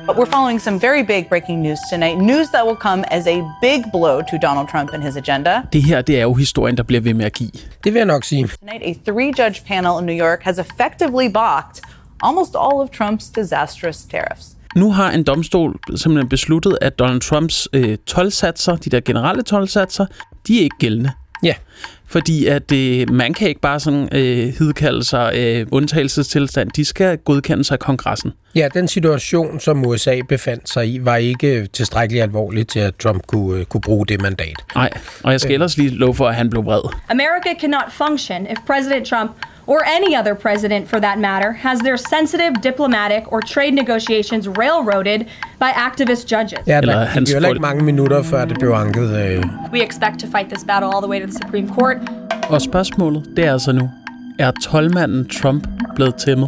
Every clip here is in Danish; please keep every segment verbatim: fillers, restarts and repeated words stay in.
But we're following some very big breaking news tonight. News that will come as a big blow to Donald Trump and his agenda. Det her, det er jo historien, der bliver ved med at give. Det vil jeg nok sige. Tonight, a three-judge panel in New York has effectively balked almost all of Trump's disastrous tariffs. Nu har en domstol simpelthen besluttet, at Donald Trumps øh, toldsatser, de der generelle toldsatser, de er ikke gældende. Ja. Fordi at øh, man kan ikke bare sådan øh, hidkalde sig øh, undtagelsestilstand. De skal godkendes af kongressen. Ja, den situation, som U S A befandt sig i, var ikke tilstrækkeligt alvorligt til, at Trump kunne, øh, kunne bruge det mandat. Nej, og jeg skal ellers lige love for, at han blev vred. America cannot function if President Trump or any other president for that matter, has their sensitive diplomatic or trade negotiations railroaded by activist judges. Ja, der gik jo ikke mange minutter, før det blev anket. Øh. We expect to fight this battle all the way to the Supreme Court. Og spørgsmålet, det er altså nu, er toldmanden Trump blevet tæmmet?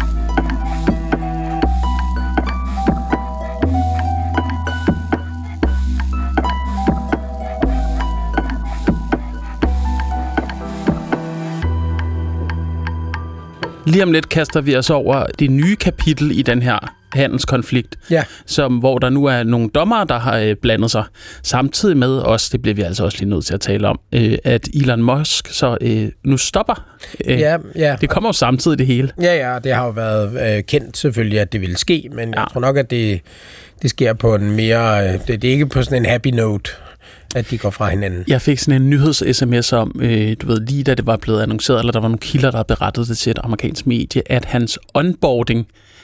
Lige om lidt kaster vi os over det nye kapitel i den her handelskonflikt, ja. som, hvor der nu er nogle dommere, der har øh, blandet sig. Samtidig med os, det bliver vi altså også lige nødt til at tale om, øh, at Elon Musk så øh, nu stopper. Øh, ja, ja. Det kommer jo samtidig det hele. Ja, ja, det har jo været øh, kendt selvfølgelig, at det ville ske, men ja. jeg tror nok, at det, det sker på en mere... Øh, det, det er ikke på sådan en happy note, at de går fra hinanden. Jeg fik sådan en nyheds-sms om, øh, du ved, lige da det var blevet annonceret, eller der var nogle kilder, der havde berettet det til et amerikansk medie, at hans onboarding,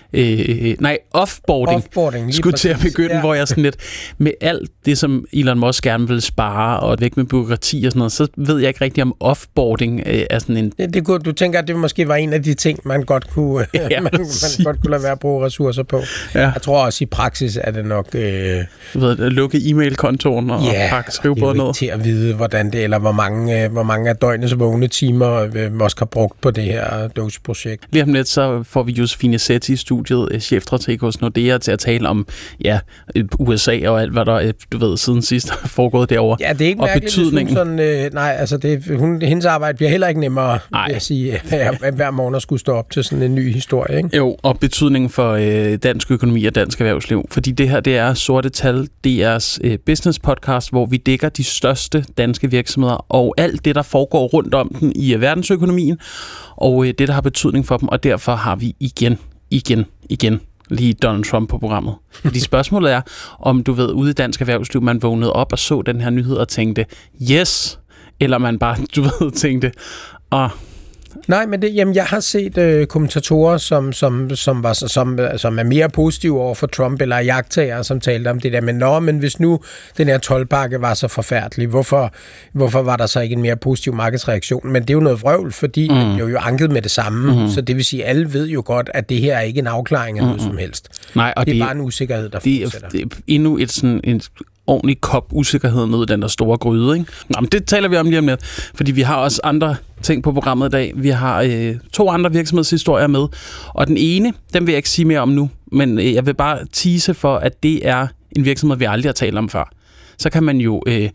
øh, nej, offboarding, offboarding skulle præcis. til at begynde, ja. Hvor jeg sådan lidt, med alt det, som Elon Musk gerne vil spare, og væk med byråkrati og sådan noget, så ved jeg ikke rigtig, om offboarding øh, er sådan en... Det, det kunne, du tænker, at det måske var en af de ting, man godt kunne, ja, man, man godt kunne lade være at bruge ressourcer på. Ja. Jeg tror også, i praksis er det nok... Øh, du ved, at lukke e-mail-kontoen og ja, pakke skrivebordet ned. til at vide, hvordan det, eller hvor mange, hvor mange af døgnets vågne timer øh, Musk har brugt på det her Doge-projekt. Lige om lidt, så får vi Josefine Setti i studiet, chefstrateg hos Nordea, til at tale om ja, U S A og alt, hvad der, du ved, siden sidst har foregået derovre. Ja, det er ikke og mærkeligt, betydningen. Sådan, øh, nej, altså det, hun, hendes arbejde bliver heller ikke nemmere, vil jeg sige, at hver morgen skulle stå op til sådan en ny historie, ikke? Jo, og betydningen for øh, dansk økonomi og dansk erhvervsliv. Fordi det her, det er Sorte Tal, D R's øh, business podcast, hvor vi dækker de største danske virksomheder og alt det, der foregår rundt om den i øh, verdensøkonomien, og øh, det, der har betydning for dem, og derfor har vi igen, igen, igen lige Donald Trump på programmet. Fordi spørgsmålet er, om du ved, ude i dansk erhvervsliv, man vågnede op og så den her nyhed og tænkte, yes, eller man bare, du ved, tænkte, åh, Nej, men det, jamen, jeg har set øh, kommentatorer, som, som, som, var, som, som er mere positive over for Trump, eller jagttager, som talte om det der. Men nå, men hvis nu den her toldpakke var så forfærdelig, hvorfor, hvorfor var der så ikke en mere positiv markedsreaktion? Men det er jo noget vrøvl, fordi mm. det er jo anket med det samme. Mm. Så det vil sige, at alle ved jo godt, at det her er ikke en afklaring af mm. noget som helst. Nej, og det er det, bare en usikkerhed, der det, fortsætter. Det er endnu et sådan... Et ordentlig kop usikkerhed ned i den der store gryde, ikke? Nå, men det taler vi om lige om lidt, fordi vi har også andre ting på programmet i dag. Vi har øh, to andre virksomhedshistorier med, og den ene, den vil jeg ikke sige mere om nu, men øh, jeg vil bare tease for, at det er en virksomhed, vi aldrig har talt om før. Så kan man jo, øh,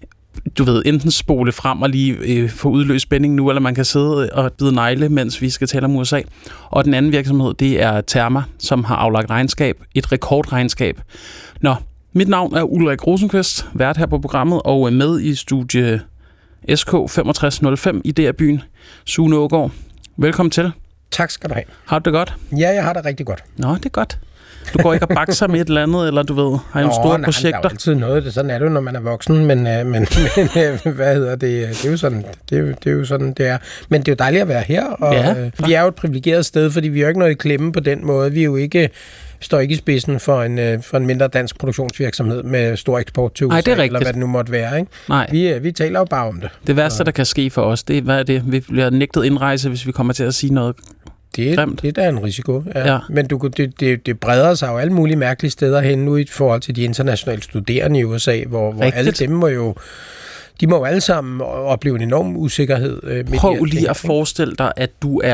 du ved, enten spole frem og lige øh, få udløst spænding nu, eller man kan sidde og bide negle, mens vi skal tale om U S A. Og den anden virksomhed, det er Terma, som har aflagt regnskab, et rekordregnskab. Nå, mit navn er Ulrik Rosenqvist, vært her på programmet, og med i studie S K femogtres nul fem i D R-byen, Sune Aagaard. Velkommen til. Tak skal du have. Har du det godt? Ja, jeg har det rigtig godt. Nå, det er godt. Du går ikke og bakser med et eller andet, eller du ved, har nogle store nej, projekter? Der er jo altid noget, det, sådan er det jo, når man er voksen, men, men, men hvad hedder det, det er jo sådan, det er jo, det er jo sådan, det er. Men det er jo dejligt at være her, og ja, øh, vi er jo et privilegeret sted, fordi vi er jo ikke noget i klemme på den måde. Vi er jo ikke, står ikke i spidsen for en, for en mindre dansk produktionsvirksomhed med stor eksport til U S A, Ej, det er eller hvad det nu måtte være, ikke? Nej. Vi, vi taler jo bare om det. Det værste, der kan ske for os, det er, hvad er det? Vi bliver nægtet indrejse, hvis vi kommer til at sige noget. Det, det er da en risiko, ja. Ja. Men du, det, det, det breder sig jo alle mulige mærkelige steder hen nu i forhold til de internationale studerende i U S A, hvor, hvor alle dem må jo, de må jo alle sammen opleve en enorm usikkerhed. Øh, Prøv lige at forestille dig, at du er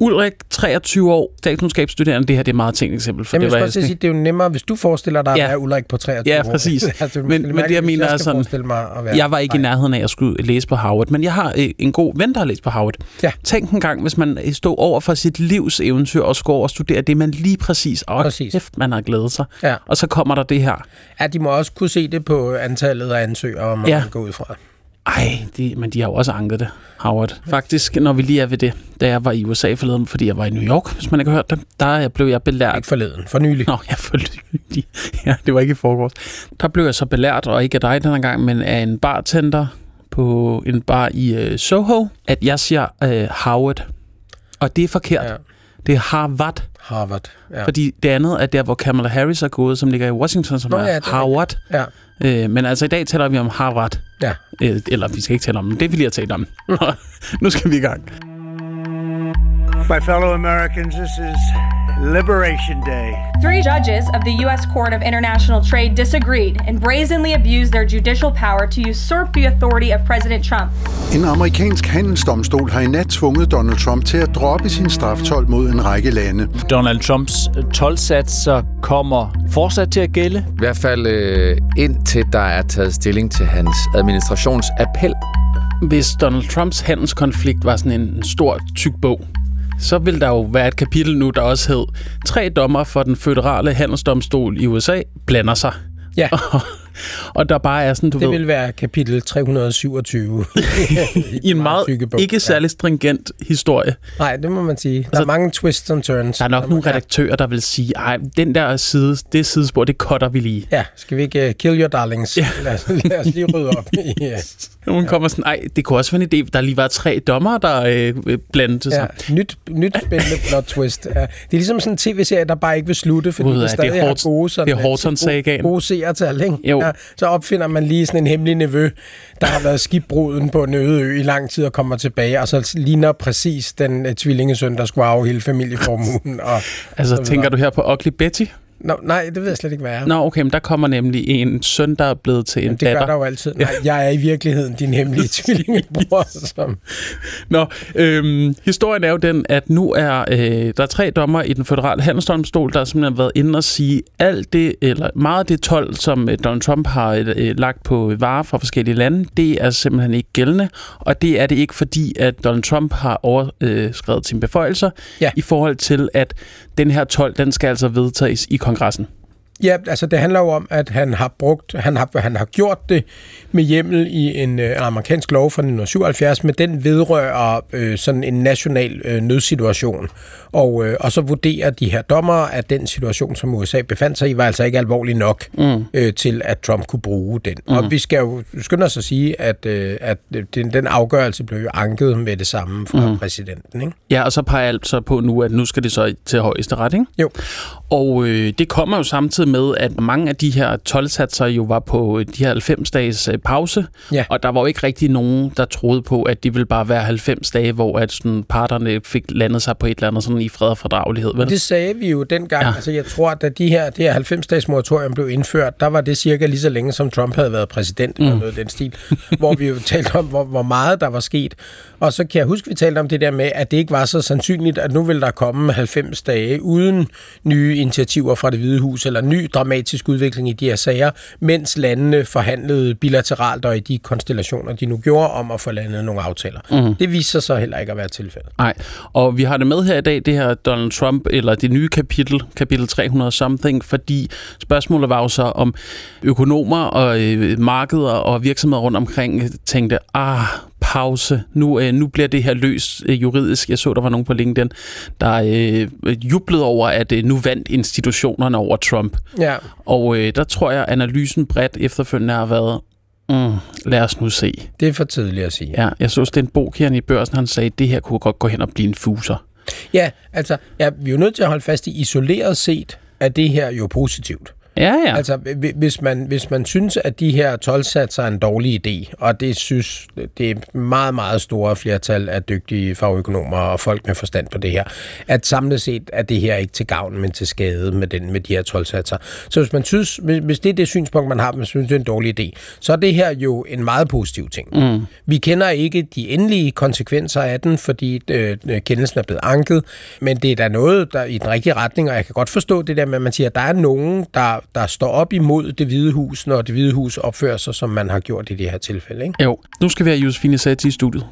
Ulrik, treogtyve år, statskundskabsstuderende. Det her det er meget tænkt eksempel. For Jamen, det var jeg skal sige, det er jo nemmere, hvis du forestiller dig ja. at være Ulrik på treogtyve år. Ja, præcis. altså, men, men det, jeg mener er sådan, jeg, jeg var ikke Nej. i nærheden af at skulle læse på Harvard, men jeg har øh, en god ven, der har læst på Harvard. Ja. Tænk en gang, hvis man stod over for sit livs eventyr og skulle over og studere det, man lige præcis, og kæft, man har glædet sig. Ja. Og så kommer der det her. Ja, de må også kunne se det på antallet af ansøgere, man ja. går ud fra. Ej, de, men de har jo også anket det, Howard. Faktisk, når vi lige er ved det, da jeg var i U S A forleden, fordi jeg var i New York, hvis man ikke har hørt det, der blev jeg belært. Ikke forleden, for nylig. Nå, ja, for nylig. Ja, det var ikke i forgårs. Der blev jeg så belært, og ikke af dig denne gang, men af en bartender på en bar i uh, Soho, at jeg siger uh, Howard. Og det er forkert. Ja. Det er Harvard. Harvard, ja. Fordi det andet er der, hvor Kamala Harris er gået, som ligger i Washington, som Nå, er ja, Harvard. Ja. Øh, men altså i dag taler vi om Harvard. Ja. Øh, eller vi skal ikke tale om det, det vil jeg tale om. Nu skal vi i gang. My fellow Americans, this is Liberation Day. Three judges of the U S Court of International Trade disagreed and brazenly abused their judicial power to usurp the authority of President Trump. En amerikansk handelsdomstol har i nat tvunget Donald Trump til at droppe sin straftold mod en række lande. Donald Trumps toldsatser kommer fortsat til at gælde. I hvert fald øh, indtil der er taget stilling til hans administrationsappel. Hvis Donald Trumps handelskonflikt var sådan en stor, tyk bog, så vil der jo være et kapitel nu, der også hed tre dommer for den føderale handelsdomstol i U S A blander sig. Ja. Og, og der bare er sådan, du det ved... vil være kapitel tre hundrede syvogtyve. I en meget ikke særlig stringent historie. Nej, det må man sige. Der altså, er mange twists and turns. Der er nok nogle redaktører, der vil sige, ej, den der side, det sidespor, det cutter vi lige. Ja, skal vi ikke uh, kill your darlings? Ja. Lad, os, lad os lige rydde op. Yeah. Nogen kommer sådan, ej, det kunne også være en idé, der lige var tre dommere, der øh, blandede sig. Ja, nyt, nyt spændende plot twist. Ja. Det er ligesom sådan en tv-serie, der bare ikke vil slutte, fordi Ude, det stadig det er har gode, sådan, det er Horton-sagaen. gode, gode seertal, ikke? Jo. Ja, så opfinder man lige sådan en hemmelig nevø, der har været skibbruden på en øde ø i lang tid og kommer tilbage, og så ligner præcis den uh, tvillingesøn, der skulle arve hele familieformuen. Og, altså, og tænker du her på Ugly Betty? Nå, nej, det ved jeg slet ikke, hvad er. Nå, okay, men der kommer nemlig en søn, der er blevet til en Jamen, det datter. Det gør der jo altid. Nej, jeg er i virkeligheden din hemmelige tvillingebror. Som... Nå, øhm, historien er jo den, at nu er øh, der er tre dommer i den føderale handelsdomstol, der har simpelthen været inde og sige, alt det, eller meget af det told, som øh, Donald Trump har øh, lagt på varer fra forskellige lande, det er simpelthen ikke gældende, og det er det ikke, fordi at Donald Trump har overskrevet øh, sine beføjelser ja. i forhold til, at den her told, den skal altså vedtages i kongressen. Ja, altså det handler jo om, at han har brugt, han har, han har gjort det med hjemmel i en øh, amerikansk lov fra nitten syvoghalvfjerds, men den vedrører øh, sådan en national øh, nødsituation. Og, øh, og så vurderer de her dommere, at den situation, som U S A befandt sig i, var altså ikke alvorlig nok mm. øh, til, at Trump kunne bruge den. Mm. Og vi skal jo skynde os at sige, at, øh, at den, den afgørelse blev jo anket med det samme fra mm. præsidenten. Ikke? Ja, og så peger alt så på nu, at nu skal det så til højesteret, ikke? Jo. Og øh, det kommer jo samtidig med, at mange af de her toldsatser jo var på de her halvfems dages øh, pause, ja. og der var jo ikke rigtig nogen, der troede på, at de ville bare være halvfems dage, hvor at sådan, parterne fik landet sig på et eller andet sådan i fred og fordragelighed. Vel? Det sagde vi jo dengang. Ja. Altså, jeg tror, at da de her, det her halvfems dages moratorium blev indført, der var det cirka lige så længe, som Trump havde været præsident, eller mm. noget den stil, hvor vi jo talte om, hvor, hvor meget der var sket. Og så kan jeg huske, vi talte om det der med, at det ikke var så sandsynligt, at nu vil der komme halvfems dage uden nye initiativer fra Det Hvide Hus, eller ny dramatisk udvikling i de her sager, mens landene forhandlede bilateralt og i de konstellationer, de nu gjorde, om at få landet nogle aftaler. Mm. Det viser sig så heller ikke at være tilfældet. Nej, og vi har det med her i dag, det her Donald Trump, eller det nye kapitel, kapitel tre hundrede something, fordi spørgsmålet var jo så, om økonomer og øh, markeder og virksomheder rundt omkring tænkte, ah, pause. Nu, øh, nu bliver det her løst øh, juridisk. Jeg så, der var nogen på LinkedIn, der øh, jublede over, at øh, nu vandt institutionerne over Trump. Ja. Og øh, der tror jeg, analysen bredt efterfølgende har været, mm, lad os nu se. Det er for tidligt at sige. Ja, jeg så Sten Bokian i Børsen, han sagde, at det her kunne godt gå hen og blive en fuser. Ja, altså, ja, vi er jo nødt til at holde fast i, isoleret set, at det her jo positivt. Ja, ja. Altså, hvis man, hvis man synes, at de her toldsatser er en dårlig idé, og det synes det er meget, meget store flertal af dygtige fagøkonomer og folk med forstand på det her, at samlet set er det her ikke til gavn, men til skade med, den, med de her toldsatser. Så hvis man synes, hvis det er det synspunkt, man har, man synes, det er en dårlig idé, så er det her jo en meget positiv ting. Mm. Vi kender ikke de endelige konsekvenser af den, fordi øh, kendelsen er blevet anket, men det er da noget, der i den rigtige retning, og jeg kan godt forstå det der med, at man siger, at der er nogen, der, der står op imod Det Hvide Hus, når Det Hvide Hus opfører sig, som man har gjort i det her tilfælde, ikke? Jo, nu skal vi have Josefine Sethi i studiet.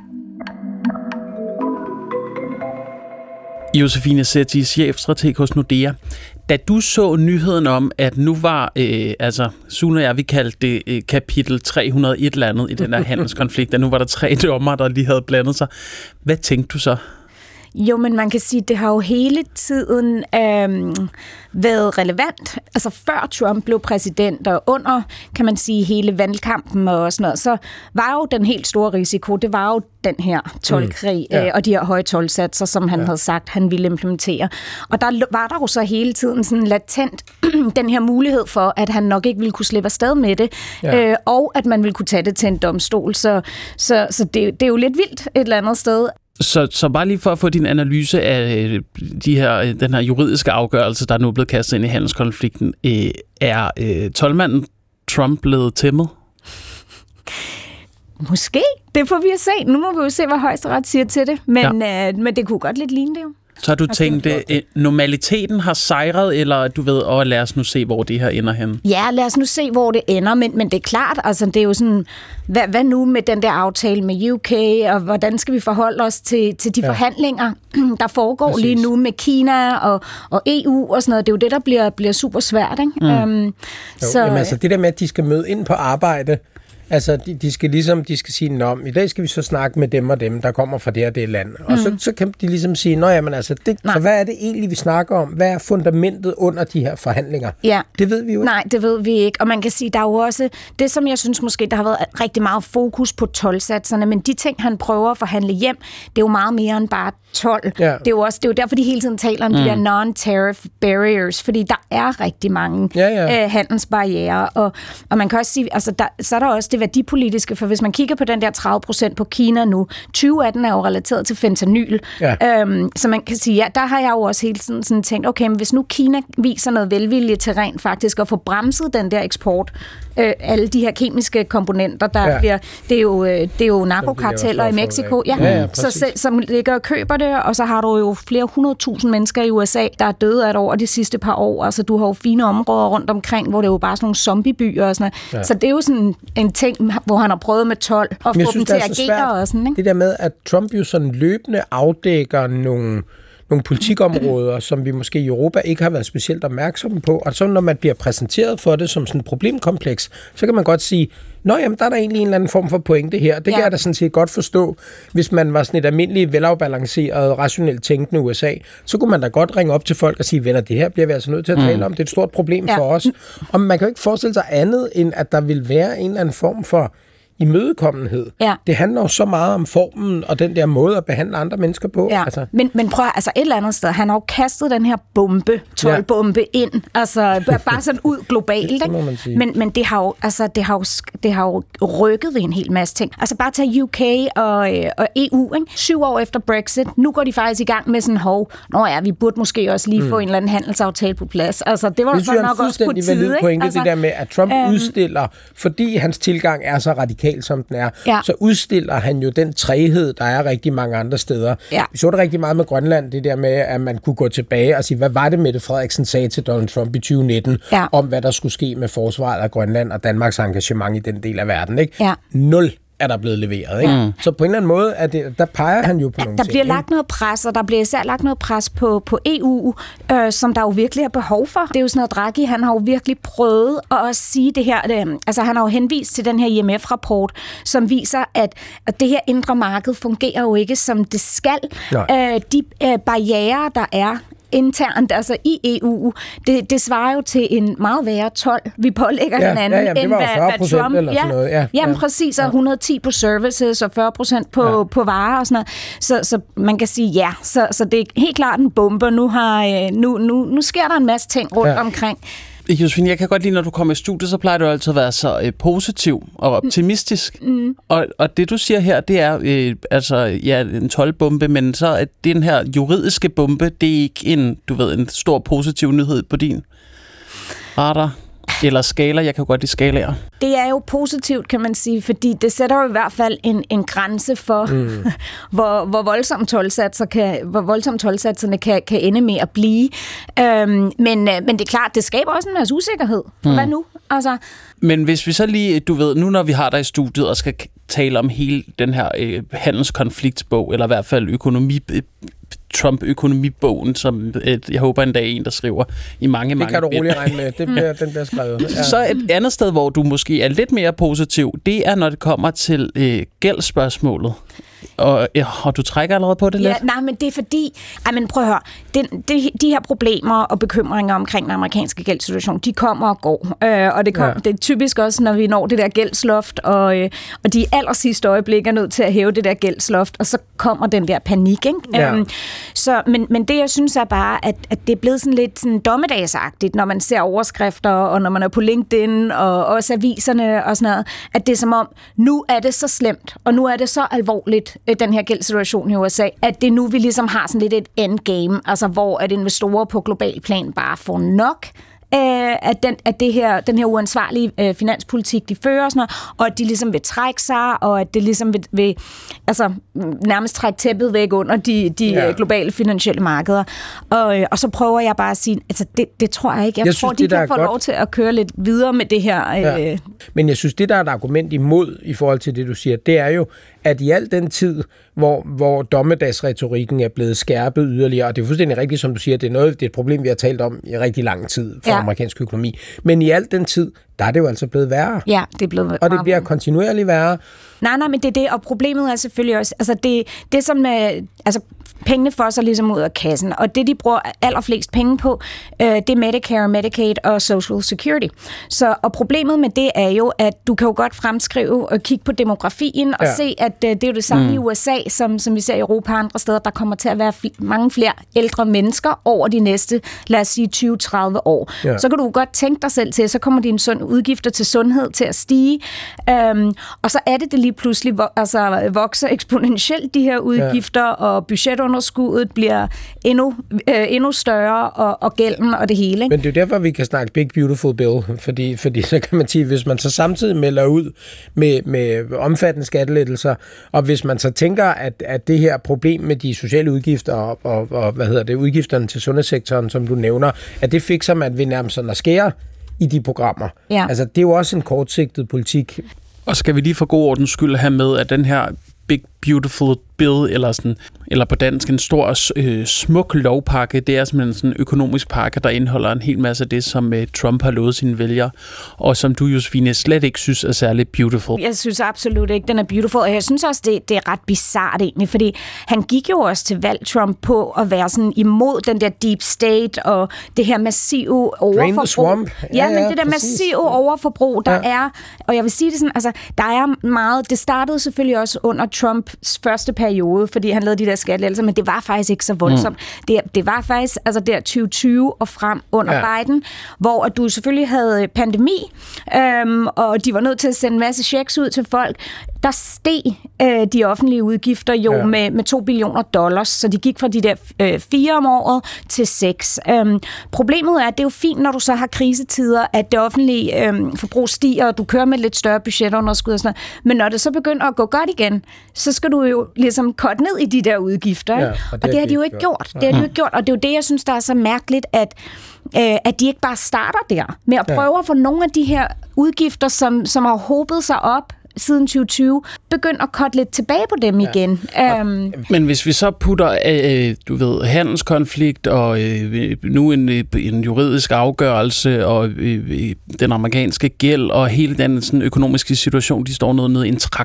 Josefine Sethi, chefstrateg hos Nordea. Da du så nyheden om, at nu var, øh, altså, Sune og jeg, vi kaldte det øh, kapitel tre hundrede og et eller andet i den her handelskonflikt, og nu var der tre dommer, der lige havde blandet sig. Hvad tænkte du så? Jo, men man kan sige, at det har jo hele tiden øhm, været relevant. Altså før Trump blev præsident, og under, kan man sige, hele valgkampen og sådan noget, så var jo den helt store risiko, det var jo den her toldkrig mm, yeah. øh, og de her høje toldsatser, som han yeah. havde sagt, han ville implementere. Og der var der jo så hele tiden sådan latent den her mulighed for, at han nok ikke ville kunne slippe afsted med det, yeah. øh, og at man ville kunne tage det til en domstol. Så, så, så det, det er jo lidt vildt et eller andet sted. Så, så bare lige for at få din analyse af de her, den her juridiske afgørelse, der er nu blevet kastet ind i handelskonflikten, øh, er øh, toldmanden Trump blevet tæmmet? Måske. Det får vi at se. Nu må vi jo se, hvad højesteret siger til det. Men, ja. øh, men det kunne godt lidt ligne det jo. Så har du tænkt, at normaliteten har sejret, eller du ved, åh, lad os nu se, hvor det her ender hen? Ja, lad os nu se, hvor det ender, men, men det er klart, altså det er jo sådan, hvad, hvad nu med den der aftale med U K, og hvordan skal vi forholde os til, til de ja. forhandlinger, der foregår Præcis. lige nu med Kina og, og E U og sådan noget. Det er jo det, der bliver, bliver super svært, ikke? Mm. Um, jo, så, jamen, altså det der med, at de skal møde ind på arbejde, altså, de, de skal ligesom, de skal sige, nå, i dag skal vi så snakke med dem og dem, der kommer fra det og det land. Og mm. så, så kan de ligesom sige, nå jamen altså, det, så hvad er det egentlig, vi snakker om? Hvad er fundamentet under de her forhandlinger? Ja. Det ved vi jo ikke. Nej, det ved vi ikke. Og man kan sige, der er jo også, det som jeg synes måske, der har været rigtig meget fokus på toldsatserne, men de ting, han prøver at forhandle hjem, det er jo meget mere end bare told. Ja. Det er jo også, det er jo derfor, de hele tiden taler om mm. de der non-tariff barriers, fordi der er rigtig mange ja, ja. Øh, handelsbarrierer. Og, og man kan også sige, altså der, så er der også det værdipolitiske, for hvis man kigger på den der tredive procent på Kina nu, tyve af den er jo relateret til fentanyl. Ja. Øhm, så man kan sige, ja, der har jeg jo også hele tiden sådan tænkt, okay, men hvis nu Kina viser noget velvilje til rent faktisk at få bremset den der eksport, øh, alle de her kemiske komponenter, der ja. bliver, det er jo, det er jo narkokarteller i Mexico, ja, ja, ja, så, som ligger og køber det, og så har du jo flere hundredtusind mennesker i U S A, der er døde af det over de sidste par år. Altså, du har jo fine områder rundt omkring, hvor det er jo bare sådan nogle zombiebyer og sådan noget. Ja. Så det er jo sådan en ting, hvor han har prøvet med told og få dem til at agere og sådan, ikke? Det der med, at Trump jo sådan løbende afdækker nogle nogle politikområder, som vi måske i Europa ikke har været specielt opmærksomme på, og så når man bliver præsenteret for det som sådan et problemkompleks, så kan man godt sige, nå jamen, der er der egentlig en eller anden form for pointe her. Det ja. kan jeg da sådan set godt forstå, hvis man var sådan et almindeligt, velafbalanceret, rationelt tænkende U S A, så kunne man da godt ringe op til folk og sige, venner, det her bliver vi altså nødt til at tale om, det er et stort problem ja. for os. Og man kan jo ikke forestille sig andet, end at der vil være en eller anden form for imødekommenhed. Ja. Det handler jo så meget om formen og den der måde at behandle andre mennesker på. Ja. Altså. Men, men prøv altså et eller andet sted, han har jo kastet den her bombe, toldbombe ja. ind, altså bare sådan ud globalt, ikke? Men, men det har jo, altså det har jo, det har jo rykket ved en hel masse ting. Altså bare tage U K og, og E U, ikke? Syv år efter Brexit, nu går de faktisk i gang med sådan, hov, nå ja, vi burde måske også lige mm. få en eller anden handelsaftale på plads. Altså det var det så nok også på tide, pointe, altså, det der med, at Trump øhm, udstiller, fordi hans tilgang er så radikal, som den er, ja. så udstiller han jo den træghed, der er rigtig mange andre steder. Ja. Vi så det rigtig meget med Grønland, det der med, at man kunne gå tilbage og sige, hvad var det, Mette Frederiksen sagde til Donald Trump i tyve nitten, ja. om hvad der skulle ske med forsvaret af Grønland og Danmarks engagement i den del af verden. Ikke? Ja. Nul er der blevet leveret. Ikke? Mm. Så på en eller anden måde, er det, der peger han jo på nogle der ting. Der bliver lagt noget pres, og der bliver især lagt noget pres på, på E U, øh, som der jo virkelig er behov for. Det er jo sådan noget, Draghi, han har jo virkelig prøvet at også sige det her. Det, altså han har jo henvist til den her I M F-rapport, som viser, at, at det her indre marked fungerer jo ikke, som det skal. Øh, de øh, barrierer, der er internt, altså i E U, det, det svarer jo til en meget værre told, vi pålægger ja, hinanden, ja, ja, end hvad, hvad Trump... Eller sådan noget. Ja, jamen ja. præcis, og et hundrede og ti på services og fyrre procent på, ja. på varer og sådan noget. Så, så man kan sige ja, så, så det er helt klart en bombe. Nu, har, nu, nu, nu sker der en masse ting rundt ja. omkring. Josefine, jeg kan godt lide, når du kommer i studiet, så plejer du altid at være så øh, positiv og optimistisk. Mm. Og, og det, du siger her, det er øh, altså, ja, en toldbombe, men så er den her juridiske bombe, det er ikke en, du ved, en stor positiv nyhed på din radar. Eller skala, jeg kan godt lide skalaer. Det er jo positivt, kan man sige, fordi det sætter jo i hvert fald en, en grænse for, mm. hvor, hvor voldsomme toldsatser kan, hvor voldsomme toldsatserne kan, kan ende med at blive. Øhm, men, men det er klart, det skaber også en masse usikkerhed. Mm. Hvad nu? Altså... Men hvis vi så lige, du ved, nu når vi har dig i studiet og skal tale om hele den her øh, handelskonfliktsbog, eller i hvert fald økonomi... Trump-økonomibogen, som et, jeg håber en dag en, der skriver i mange, mange... Det kan du roligt regne med. Det bliver, den bliver skrevet. Ja. Så et andet sted, hvor du måske er lidt mere positiv, det er, når det kommer til øh, gældsspørgsmålet. Og, ja, og du trækker allerede på det lidt? Ja, nej, men det er fordi... Ej, men prøv at høre. Den, de, de her problemer og bekymringer omkring den amerikanske gældssituation, de kommer og går. Øh, og det, kom, ja. det er typisk også, når vi når det der gældsloft, og, øh, og de aller sidste øjeblik er nødt til at hæve det der gældsloft, og så kommer den der panik, ikke? Ja. Øhm, så, men, men det, jeg synes er bare, at, at det er blevet sådan lidt sådan dommedagsagtigt, når man ser overskrifter, og når man er på LinkedIn, og også aviserne og sådan noget, at det er som om, nu er det så slemt, og nu er det så alvorligt, den her gældssituation i U S A, at det nu, vi ligesom har sådan lidt et endgame, altså hvor at investorer på global plan bare får nok af, den, af det her, den her uansvarlige øh, finanspolitik, de fører og sådan noget, og at de ligesom vil trække sig, og at det ligesom vil, vil altså, nærmest trække tæppet væk under de, de ja. globale finansielle markeder. Og, øh, og så prøver jeg bare at sige, altså det, det tror jeg ikke. Jeg, jeg tror, synes, de kan få godt. lov til at køre lidt videre med det her. Øh. Ja. Men jeg synes, det der er et argument imod i forhold til det, du siger, det er jo, at i al den tid, hvor, hvor dommedagsretorikken er blevet skærpet yderligere, og det er fuldstændig rigtigt, som du siger, det er, noget, det er et problem, vi har talt om i rigtig lang tid for ja. amerikansk økonomi. Men i al den tid, der er det jo altså blevet værre. Ja, det er blevet Og det bliver kontinuerligt værre. Nej, nej, men det er det, og problemet er selvfølgelig også, altså det, det som, altså pengene får sig ligesom ud af kassen, og det, de bruger allerflest penge på, øh, det er Medicare, Medicaid og Social Security. Så, og problemet med det er jo, at du kan jo godt fremskrive og kigge på demografien og ja. se, at øh, det er jo det samme mm. i U S A, som, som vi ser i Europa og andre steder, der kommer til at være fl- mange flere ældre mennesker over de næste, lad os sige, tyve til tredive år. Ja. Så kan du godt tænke dig selv til, så kommer dine sund- udgifter til sundhed til at stige, øhm, og så er det det lige pludselig vo- altså, vokser eksponentielt, de her udgifter, ja. og budgetunderskuddet bliver endnu, øh, endnu større, og, og gælden og det hele. Ikke? Men det er jo derfor, vi kan snakke Big Beautiful Bill, fordi, fordi så kan man sige, hvis man så samtidig melder ud med, med omfattende skattelettelser, og hvis man så tænker, at, at det her problem med de sociale udgifter og, og, og hvad hedder det, udgifterne til sundhedssektoren, som du nævner, at det fikser man ved nærmest sådan at skære i de programmer. Ja. Altså, det er jo også en kortsigtet politik. Og skal vi lige for god ordens skyld have med, at den her Big Beautiful Bill, eller, sådan, eller på dansk en stor, øh, smuk lovpakke, det er simpelthen sådan en økonomisk pakke, der indeholder en hel masse af det, som øh, Trump har lovet sine vælgere, og som du, Josefine, slet ikke synes er særlig beautiful. Jeg synes absolut ikke, den er beautiful, og jeg synes også, det, det er ret bizarrt egentlig, fordi han gik jo også til valg, Trump, på at være sådan imod den der deep state, og det her massive overforbrug. Ja, ja, men det der præcis. massive overforbrug, der ja. er, og jeg vil sige det sådan, altså, der er meget, det startede selvfølgelig også under Trumps første periode, fordi han lavede de der skattelettelser, men det var faktisk ikke så voldsomt. Mm. Det, det var faktisk altså der tyve tyve og frem under ja. Biden, hvor at du selvfølgelig havde pandemi, øhm, og de var nødt til at sende en masse checks ud til folk. Der steg øh, de offentlige udgifter jo ja. med, med to billioner dollars, så de gik fra de der øh, fire om året til seks. Øhm, problemet er, at det er jo fint, når du så har krisetider, at det offentlige øh, forbrug stiger, og du kører med lidt større budgetunderskud og sådan noget. Men når det så begynder at gå godt igen, så skal du jo ligesom korte ned i de der udgifter. Ja, og, det og det har de jo ikke gjort. gjort. Det har de jo ikke gjort, og det er jo det, jeg synes, der er så mærkeligt, at øh, at de ikke bare starter der med at prøve ja. at få nogle af de her udgifter, som, som har hobet sig op siden tyve tyve, begynder at korte lidt tilbage på dem ja. igen. Um, Men hvis vi så putter, øh, du ved, handelskonflikt og øh, nu en, en juridisk afgørelse og øh, den amerikanske gæld og hele den sådan, økonomiske situation, de står noget nede i en trakt.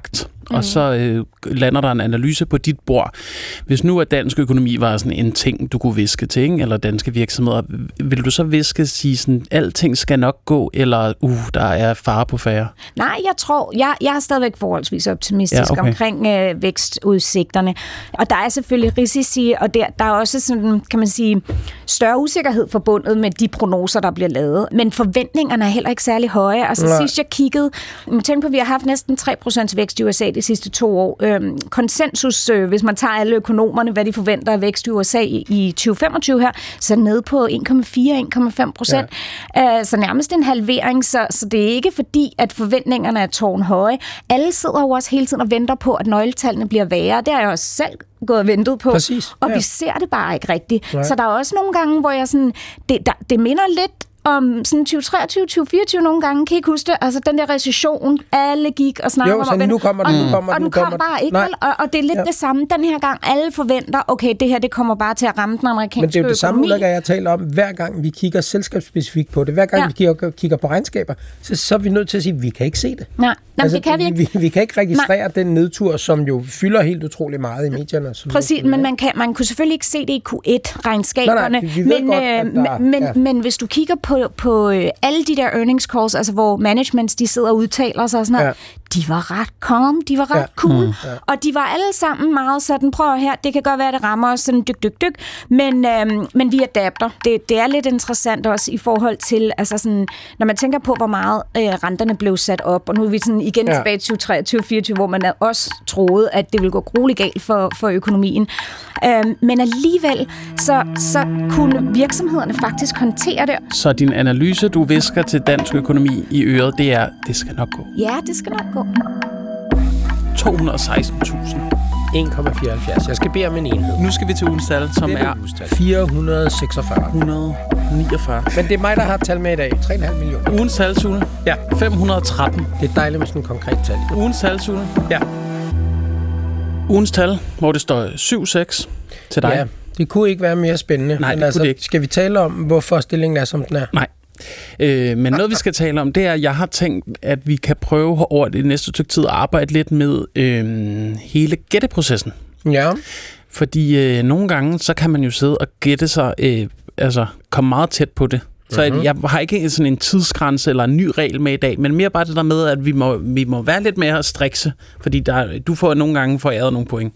mm. og så øh, lander der en analyse på dit bord. Hvis nu at dansk økonomi var sådan en ting, du kunne viske til, ikke? Eller danske virksomheder, vil du så viske sige sådan, alting skal nok gå, eller uh, der er fare på færre? Nej, jeg tror, jeg, jeg er stadigvæk forholdsvis optimistisk ja, okay. omkring øh, vækstudsigterne. Og der er selvfølgelig risici, og der, der er også sådan, kan man sige, større usikkerhed forbundet med de prognoser, der bliver lavet. Men forventningerne er heller ikke særlig høje. Altså Nej. sidst jeg kiggede, man tænker på, at vi har haft næsten tre procent vækst i U S A de sidste to år. Øhm, konsensus, øh, hvis man tager alle økonomerne, hvad de forventer af vækst i U S A i, i tyve femogtyve her, så er nede på en komma fire til en komma fem procent. Ja. Øh, så nærmest en halvering, så, så det er ikke fordi, at forventningerne er tårnhøje. Alle sidder jo også hele tiden og venter på, at nøgletallene bliver værre. Det har jeg også selv gået og ventet på. Præcis. Og ja. vi ser det bare ikke rigtigt. Nej. Så der er også nogle gange, hvor jeg sådan, det, der, det minder lidt om sådan tyve treogtyve, tyve fireogtyve nogle gange, kan I ikke huske det? Altså den der recession, alle gik og snakkede om... Jo, så nu kommer den, nu kommer og den, den kom bare ikke, og, og det er lidt ja. det samme den her gang. Alle forventer, okay, det her det kommer bare til at ramme den amerikanske økonomi. Men det er jo det samme udlægger, jeg taler om, hver gang vi kigger selskabsspecifikt på det, hver gang ja. vi kigger, kigger på regnskaber, så, så er vi nødt til at sige, at vi kan ikke se det. Nej, Nej altså, det kan vi ikke. Vi, vi kan ikke registrere Nej. den nedtur, som jo fylder helt utrolig meget i medierne. Præcis, men man, kan, man kunne selvfølgelig ikke se det i Q et-regnskaberne. Men, godt, der, men, ja. men hvis du kigger på, på alle de der earnings calls, altså hvor managements, de sidder og udtaler sig og sådan noget, ja. de var ret calm, de var ret ja. cool, mm. ja. og de var alle sammen meget sådan, prøv her, det kan godt være, det rammer os sådan dyk, dyk, dyk, men, øhm, men vi adapter. Det, det er lidt interessant også i forhold til, altså sådan, når man tænker på, hvor meget øh, renterne blev sat op, og nu er vi sådan igen ja. tilbage til tyve treogtyve fireogtyve, hvor man også troede, at det ville gå grueligt galt for, for økonomien. Øhm, men alligevel, så, så kunne virksomhederne faktisk håndtere det. Så din analyse, du visker til dansk økonomi i øret, det er, det skal nok gå. Ja, det skal nok gå. to hundrede og seksten tusind. en komma fireoghalvfjerds. Jeg skal bede om en enhed. Nu skal vi til ugens tal, som er fire hundrede og seksogfyrre. et hundrede og niogfyrre. Men det er mig, der har et tal med i dag. tre komma fem millioner. Ugens tal, Sune? Ja. fem hundrede og tretten. Det er dejligt med sådan en konkret tal. Ugens tal, Sune? Ja. Ugens tal, hvor det står syv seks til dig. Ja, det kunne ikke være mere spændende. Nej, men det altså, kunne det ikke. Skal vi tale om, hvorfor stillingen er, som den er? Nej. Øh, men noget, vi skal tale om, det er, at jeg har tænkt, at vi kan prøve over det næste stykke tid at arbejde lidt med øh, hele gætteprocessen. Ja. Fordi øh, nogle gange, så kan man jo sidde og gætte sig, øh, altså komme meget tæt på det. Så uh-huh. jeg har ikke sådan en tidsgrænse eller en ny regel med i dag, men mere bare det der med, at vi må, vi må være lidt mere strikse, fordi der, du får nogle gange foræret nogle point.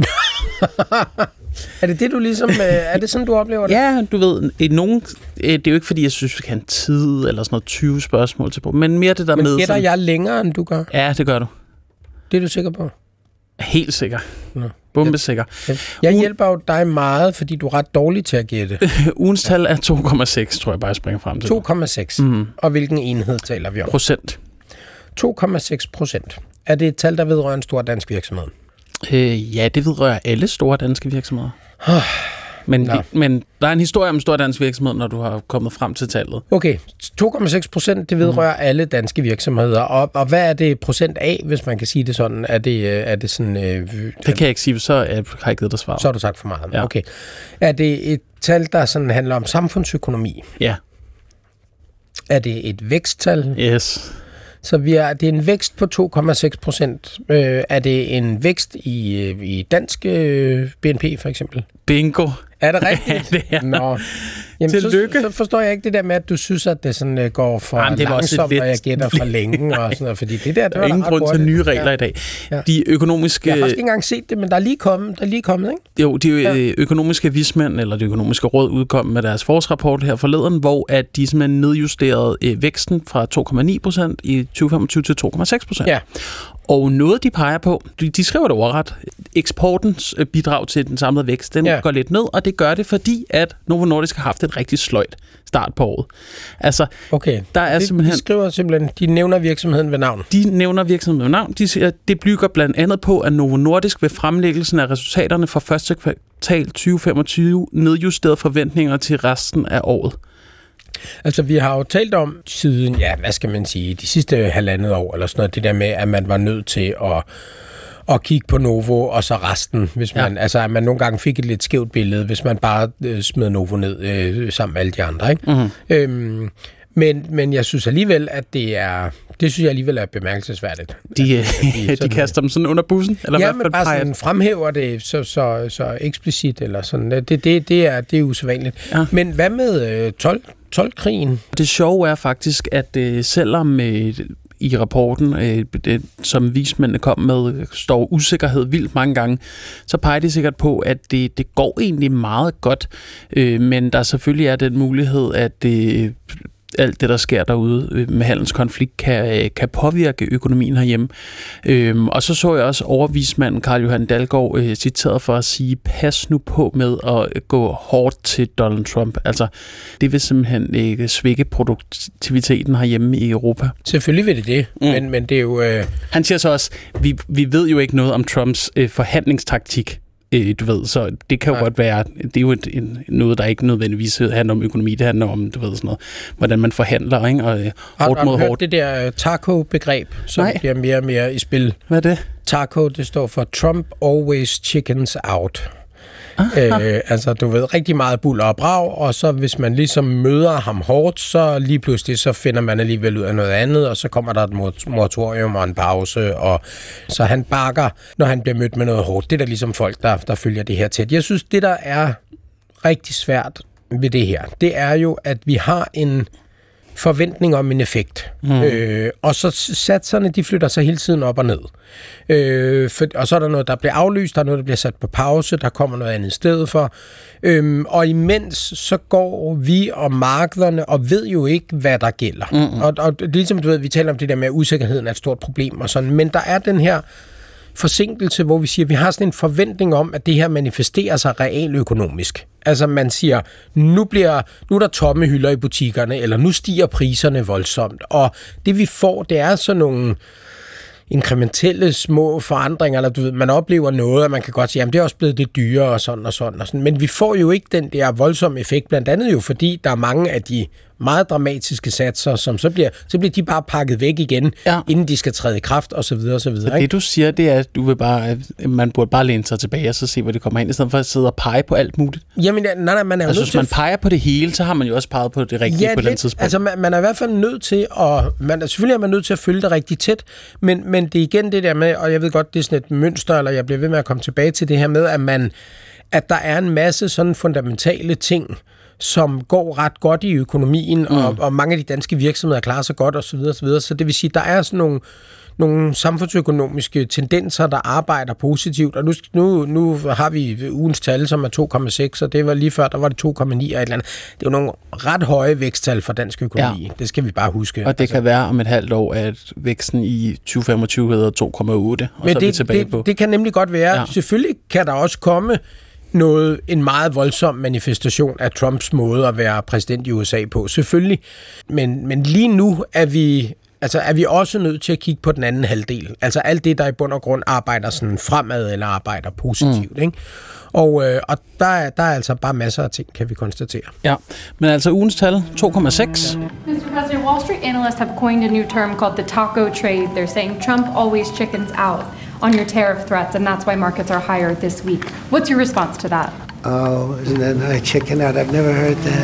Er det det, du ligesom... Er det sådan, du oplever det? Ja, du ved, et nogen, det er jo ikke, fordi jeg synes, vi kan have tid eller sådan noget tyve spørgsmål til, men mere det der men med... Men gætter jeg længere, end du gør? Ja, det gør du. Det er du sikker på? Helt sikker. Nå. Bombesikker. Jeg, jeg hjælper jo dig meget, fordi du er ret dårlig til at gætte. Ugens tal er to komma seks, tror jeg bare, jeg springer frem til. to komma seks. Mm. Og hvilken enhed taler vi om? Procent. to komma seks procent. Er det et tal, der vedrører en stor dansk virksomhed? Øh, ja, det vedrører alle store danske virksomheder. Men, no. men der er en historie om en stor dansk virksomhed, når du har kommet frem til tallet. Okay, to komma seks procent, det vedrører mm. alle danske virksomheder. Og, og hvad er det procent af, hvis man kan sige det sådan? Er det, er det sådan... Øh, det kan jeg ikke sige, så jeg har jeg givet dig svar. Så har du sagt for meget. Ja. Okay. Er det et tal, der sådan handler om samfundsøkonomi? Ja. Er det et væksttal? Yes. Så vi er, det er en vækst på to komma seks procent. Øh, er det en vækst i, i dansk øh, B N P, for eksempel? Bingo. Er det rigtigt? Ja, det er. Nå. Jamen, så, så forstår jeg ikke det der med, at du synes, at det sådan uh, går for Jamen, det langsomt, lidt... og jeg gætter for længe og sådan noget, fordi det der, det der er ingen grund til nye regler ja. i dag. Ja. De økonomiske... Jeg har faktisk ikke engang set det, men der er lige kommet, der er lige kommet, ikke? Jo, de ja. økonomiske vismænd, eller det økonomiske råd, udkom med deres forårsrapport her forleden, hvor at de simpelthen nedjusterede øh, væksten fra to komma ni procent i tyve femogtyve til to komma seks procent. Ja. Og noget, de peger på, de, de skriver det overret, eksportens bidrag til den samlede vækst, den ja. går lidt ned, og det gør det, fordi at Novo Nordisk har haft et rigtig sløjt start på året. Altså, okay. der er de, simpelthen... De skriver simpelthen, de nævner virksomheden ved navn. De nævner virksomheden ved navn. De siger, det bygger blandt andet på, at Novo Nordisk ved fremlæggelsen af resultaterne for første kvartal tyve femogtyve nedjusterede forventninger til resten af året. Altså, vi har jo talt om siden, ja, hvad skal man sige, de sidste halvandet år, eller sådan noget, det der med, at man var nødt til at, at kigge på Novo, og så resten, hvis man, ja. altså, at man nogle gange fik et lidt skævt billede, hvis man bare øh, smed Novo ned øh, sammen med alle de andre, ikke? Mm-hmm. Øhm, Men, men jeg synes alligevel, at det er... Det synes jeg alligevel er bemærkelsesværdigt. De, at, de, de kaster dem sådan under bussen? Eller ja, hvad men bare sådan fremhæver det så, så, så eksplicit, eller sådan. Det, det, det, er, det er usædvanligt. Ja. Men hvad med øh, tolv, tolv-krigen? Det sjove er faktisk, at øh, selvom øh, i rapporten, øh, det, som vismændene kom med, står usikkerhed vildt mange gange, så peger de sikkert på, at det, det går egentlig meget godt. Øh, men der selvfølgelig er den mulighed, at det... Øh, alt det, der sker derude med handelskonflikt, kan, kan påvirke økonomien herhjemme. Øhm, og så så jeg også overvismanden Carl Johan Dalgaard øh, citeret for at sige, pas nu på med at gå hårdt til Donald Trump. Altså, det vil simpelthen ikke svække produktiviteten herhjemme i Europa. Selvfølgelig vil det det, mm. men, men det er jo... Øh... Han siger så også, vi, vi ved jo ikke noget om Trumps øh, forhandlingstaktik. Du ved, så det kan jo ja. godt være, det er jo et, en, noget, der ikke nødvendigvis handler om økonomi, det handler om, du ved, sådan noget, hvordan man forhandler, ikke? Og har, hårdt har mod du hørt hårdt. Det der taco-begreb, som Nej. bliver mere og mere i spil? Hvad er det? Taco, det står for Trump always chickens out. Øh, altså, du ved, rigtig meget buller og brag, og så hvis man ligesom møder ham hårdt, så lige pludselig, så finder man alligevel ud af noget andet, og så kommer der et moratorium og en pause, og så han bakker, når han bliver mødt med noget hårdt. Det er der ligesom folk, der, der følger det her tæt. Jeg synes, det der er rigtig svært ved det her, det er jo, at vi har en forventning om en effekt. Mm. Øh, og så satserne, de flytter sig hele tiden op og ned. Øh, for, og så er der noget, der bliver aflyst, der er noget, der bliver sat på pause, der kommer noget andet i stedet for. Øh, og imens, så går vi og markederne og ved jo ikke, hvad der gælder. Mm. Og, og ligesom du ved, vi taler om det der med, at usikkerheden er et stort problem og sådan, men der er den her forsinkelse, hvor vi siger, at vi har sådan en forventning om, at det her manifesterer sig realøkonomisk. Altså man siger, nu, bliver, nu er der tomme hylder i butikkerne, eller nu stiger priserne voldsomt. Og det vi får, det er sådan nogle inkrementelle små forandringer, eller du ved, man oplever noget, og man kan godt sige, jamen det er også blevet det dyre, og sådan og sådan og sådan. Men vi får jo ikke den der voldsomme effekt, blandt andet jo, fordi der er mange af de meget dramatiske satser, som så bliver, så bliver de bare pakket væk igen, ja. inden de skal træde i kraft, og så videre, og så videre. Så det du siger, det er, at du vil bare, man burde bare læne sig tilbage, og så se, hvor det kommer ind, i stedet for at sidde og pege på alt muligt. Jamen, nej, nej, man er altså, hvis man peger på det hele, så har man jo også peget på det rigtige ja, på den tidspunkt. Altså, man, man er i hvert fald nødt til at, man, selvfølgelig er man nødt til at følge det rigtig tæt, men, men det er igen det der med, og jeg ved godt, det er sådan et mønster, eller jeg bliver ved med at komme tilbage til det her med, at man, at der er en masse sådan fundamentale ting, som går ret godt i økonomien, mm. og, og mange af de danske virksomheder klarer sig godt, og så videre, og så videre. Så det vil sige, der er sådan nogle, nogle samfundsøkonomiske tendenser, der arbejder positivt, og nu, nu, nu har vi ugens tal, som er to komma seks, og det var lige før, der var det to komma ni og et eller andet. Det er jo nogle ret høje væksttal for dansk økonomi. Ja. Det skal vi bare huske. Og det altså, kan være om et halvt år, at væksten i tyve femogtyve hedder to komma otte, og men så er det, vi tilbage det, på. Det kan nemlig godt være. Ja. Selvfølgelig kan der også komme noget, en meget voldsom manifestation af Trumps måde at være præsident i U S A på, selvfølgelig. Men, men lige nu er vi, altså er vi også nødt til at kigge på den anden halvdel. Altså alt det, der i bund og grund arbejder sådan fremad eller arbejder positivt. Mm. Ikke? Og, øh, og der, er, der er altså bare masser af ting, kan vi konstatere. Ja, men altså ugens tal, to komma seks. mister President, Wall Street analysts have coined a new term called the taco trade. They're saying Trump always chickens out on your tariff threats, and that's why markets are higher this week. What's your response to that? Oh, isn't that nice? Chicken out. I've never heard that.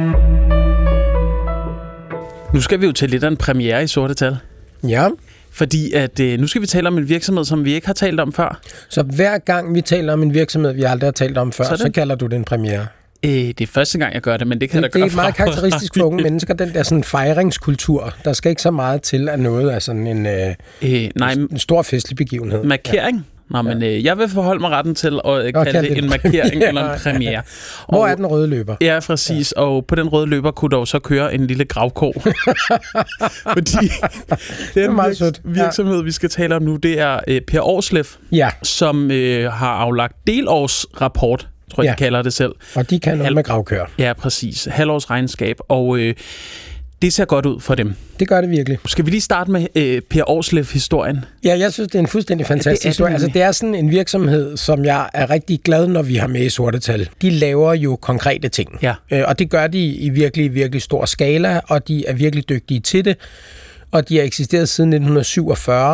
Nu skal vi jo til lidt af en premiere i Sorte Tal. Ja. Fordi at, øh, nu skal vi tale om en virksomhed, som vi ikke har talt om før. Så hver gang vi taler om en virksomhed, vi aldrig har talt om før, så, så kalder du det en premiere? Øh, det er første gang, jeg gør det, men det kan det, jeg da gøre. Det er meget karakteristisk for unge mennesker, den der sådan fejringskultur. Der skal ikke så meget til af noget af sådan en, øh, øh, nej, en stor festlig begivenhed. Markering? Ja. Nå, men øh, jeg vil forholde mig retten til at øh, kalde det, det en markering eller en premiere. Hvor og, er den røde løber? Ja, præcis. Ja. Og på den røde løber kunne der jo så køre en lille gravko. Fordi den virks- virksomhed, vi skal tale om nu, det er øh, Per Aarsleff, ja. som øh, har aflagt delårsrapport, tror jeg, ja. de kalder det selv. Og de kan noget Hal- med gravkør. Ja, præcis. Halvårsregnskab. Og øh, det ser godt ud for dem. Det gør det virkelig. Skal vi lige starte med øh, Per Aarsleff-historien? Ja, jeg synes, det er en fuldstændig fantastisk ja, historie. Altså, det er sådan en virksomhed, som jeg er rigtig glad, når vi har med i Sorte Tal. De laver jo konkrete ting. Ja. Øh, og det gør de i virkelig, virkelig stor skala, og de er virkelig dygtige til det. Og de har eksisteret siden nitten syvogfyrre.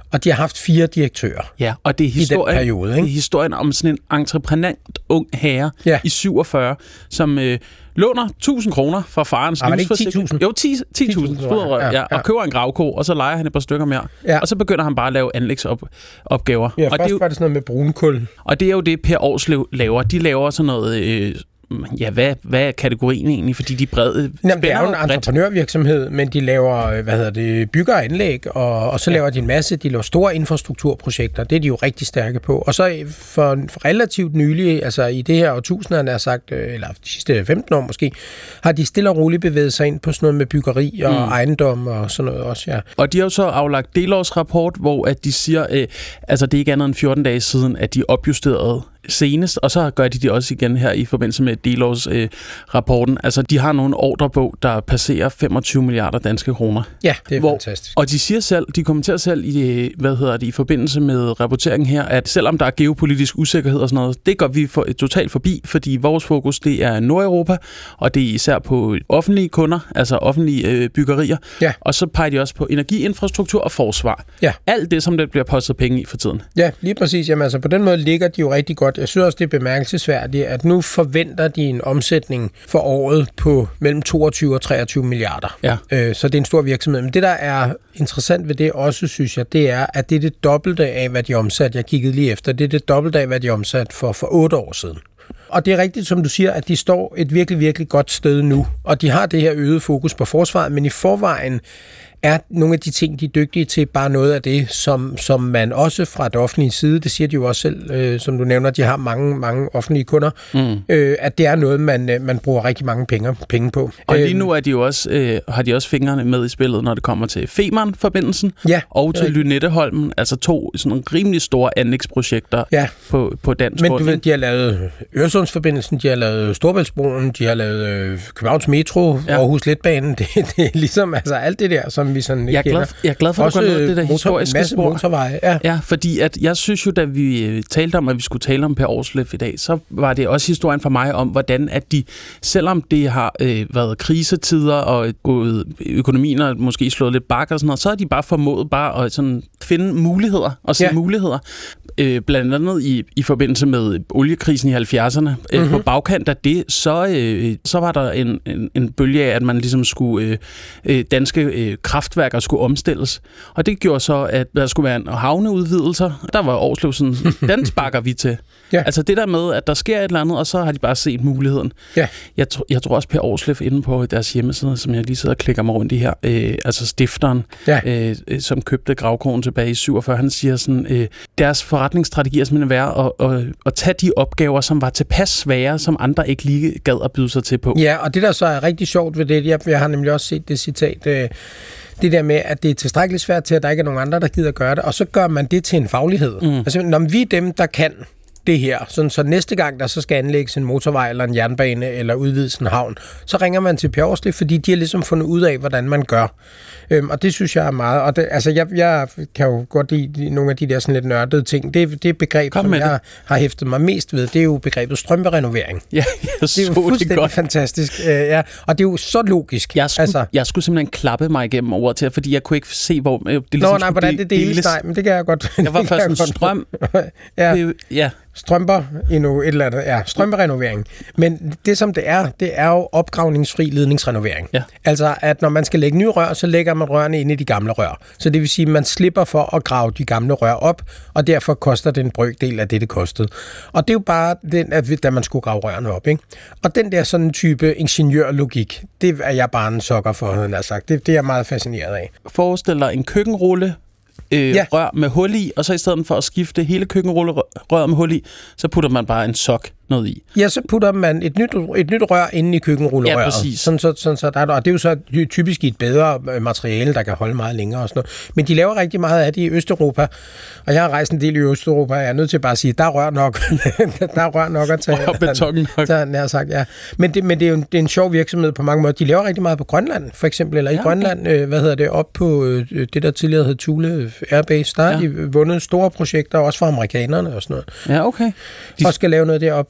Og de har haft fire direktører ja, og det er historien, i den periode. Ikke? Det er historien om sådan en entreprenant ung herre ja. i syvogfyrre, som øh, låner tusind kroner fra farens ah, livsforsikring. ti tusind? Jo, ti tusind, ja, ja, ja. Og køber en gravko, og så leger han et par stykker mere. Ja. Og så begynder han bare at lave anlægsopgaver. Ja, og først det er jo, var det sådan noget med brunkul. Og det er jo det, Per Årslev laver. De laver sådan noget... Øh, ja, hvad, hvad er kategorien egentlig? Fordi de brede... Jamen, det er jo en entreprenørvirksomhed, men de laver, hvad hedder det, bygger og anlæg, og, og så ja. laver de en masse, de laver store infrastrukturprojekter. Det er de jo rigtig stærke på. Og så for, for relativt nylig, altså i det her årtusind, han har sagt, eller de sidste femten år måske, har de stille og roligt bevæget sig ind på sådan noget med byggeri og mm. ejendom og sådan noget også, ja. Og de har jo så aflagt delårsrapport, hvor at de siger, øh, altså det er ikke andet end fjorten dage siden, at de opjusterede senest, og så gør de det også igen her i forbindelse med delårsrapporten. Øh, altså, de har nogle ordrebog, der passerer femogtyve milliarder danske kroner. Ja, det er hvor, fantastisk. Og de siger selv, de kommenterer selv i, hvad hedder det, i forbindelse med rapporteringen her, at selvom der er geopolitisk usikkerhed og sådan noget, det går vi for, totalt forbi, fordi vores fokus, det er Nordeuropa, og det er især på offentlige kunder, altså offentlige øh, byggerier. Ja. Og så peger de også på energiinfrastruktur og forsvar. Ja. Alt det, som der bliver postet penge i for tiden. Ja, lige præcis. Jamen, altså, på den måde ligger de jo rigtig godt. Jeg synes også, det er bemærkelsesværdigt, at nu forventer de en omsætning for året på mellem toogtyve og treogtyve milliarder. Ja. Øh, så det er en stor virksomhed. Men det, der er interessant ved det også, synes jeg, det er, at det er det dobbelte af, hvad de omsat. Jeg kiggede lige efter. Det er det dobbelte af, hvad de omsat for, for otte år siden. Og det er rigtigt, som du siger, at de står et virkelig, virkelig godt sted nu. Og de har det her øget fokus på forsvaret, men i forvejen er nogle af de ting, de er dygtige til, bare noget af det, som, som man også fra det offentlige side, det siger de jo også selv, øh, som du nævner, de har mange, mange offentlige kunder, mm. øh, at det er noget, man, man bruger rigtig mange penge, penge på. Og lige nu er de jo også, øh, har de også fingrene med i spillet, når det kommer til Femern-forbindelsen ja, og til Lynetteholmen, altså to sådan rimelig store anlægsprojekter ja. på, på dansk Men grund. du ved, de har lavet Øresundsforbindelsen, de har lavet Storebæltsbroen, de har lavet øh, Københavns Metro, ja. Aarhus Letbanen, det, det er ligesom altså alt det der, som vi sådan jeg er glad, jeg er glad for, at du går ned det der historiske masse spor. Motorveje, ja. ja, fordi at jeg synes jo, da vi talte om, at vi skulle tale om Per Årslev i dag, så var det også historien for mig om, hvordan at de, selvom det har øh, været krisetider og gået økonomien og måske slået lidt bak og sådan noget, så har de bare formået bare at sådan finde muligheder og se ja. muligheder. Øh, blandt andet i, i forbindelse med oliekrisen i halvfjerdserne. Øh, mm-hmm. På bagkant af det, så, øh, så var der en, en, en bølge af, at man ligesom skulle øh, danske øh, kraftværker skulle omstilles. Og det gjorde så, at der skulle være en havneudvidelser. Der var Årslev sådan, den sparker vi til. Ja. Altså det der med, at der sker et eller andet, og så har de bare set muligheden. Ja. Jeg, tr- jeg tror også, Per Årslev inde på deres hjemmeside, som jeg lige sidder og klikker mig rundt i her, øh, altså stifteren, ja. øh, som købte gravkronen tilbage i syvogfyrre, han siger sådan, øh, deres forretningsstrategi er simpelthen værd at, at, at tage de opgaver, som var tilpas svære, som andre ikke lige gad at byde sig til på. Ja, og det der så er rigtig sjovt ved det, jeg, jeg har nemlig også set det citat, øh, det der med, at det er tilstrækkeligt svært til, at der ikke er nogen andre, der gider gøre det, og så gør man det til en faglighed. Mm. Altså, når vi er dem, der kan det her, sådan, så næste gang, der så skal anlægges en motorvej eller en jernbane eller udvides en havn, så ringer man til Per Årslev, fordi de har ligesom fundet ud af, hvordan man gør. Øhm, og det synes jeg er meget, og det, altså jeg, jeg kan jo godt lide nogle af de der sådan lidt nørdede ting. Det, det begreb, Kom som jeg det. har hæftet mig mest ved, det er jo begrebet strømperenovering. Ja, jeg så det er jo fuldstændig det fantastisk. Øh, ja. Og det er jo så logisk. Jeg skulle, altså, jeg skulle simpelthen klappe mig igennem ordet til, fordi jeg kunne ikke se, hvor det ligesom Nå, nej, hvordan det deles. Nej, men det kan jeg godt. Jeg var først en strøm. ja. Det, ja. Strømper, endnu et eller andet, ja, strømperenovering. Men det som det er, det er jo opgravningsfri ledningsrenovering. Ja. Altså, at når man skal lægge nye rør, så lægger man rørene ind i de gamle rør. Så det vil sige, at man slipper for at grave de gamle rør op, og derfor koster det en brøkdel af det, det kostede. Og det er jo bare den, at da man skulle grave rørene op, ikke? Og den der sådan type ingeniørlogik, det er jeg bare en sokker for, havde jeg sagt. Det, det er jeg meget fascineret af. Forestil dig en køkkenrulle, Øh, ja. rør med hul i, og så i stedet for at skifte hele køkkenrør med hul i, så putter man bare en sok noget i. Ja, så putter man et nyt, et nyt rør inde i køkkenrullerøret. Ja, præcis. Sådan, så, sådan, så der, og det er jo så typisk i et bedre materiale, der kan holde meget længere og sådan noget. Men de laver rigtig meget af det i Østeuropa, og jeg har rejst en del i Østeuropa, og jeg er nødt til bare at sige, der er rør nok. der er rør nok at tage. Og beton nok. Der, der, sagt, ja. Men, det, men det er jo en, det er en sjov virksomhed på mange måder. De laver rigtig meget på Grønland, for eksempel, eller i ja, okay. Grønland, øh, hvad hedder det, op på øh, det, der tidligere hed Thule Airbase. Der har ja. de vundet store projekter, også for amerikanerne og sådan noget. Ja, okay. De og skal lave noget derop.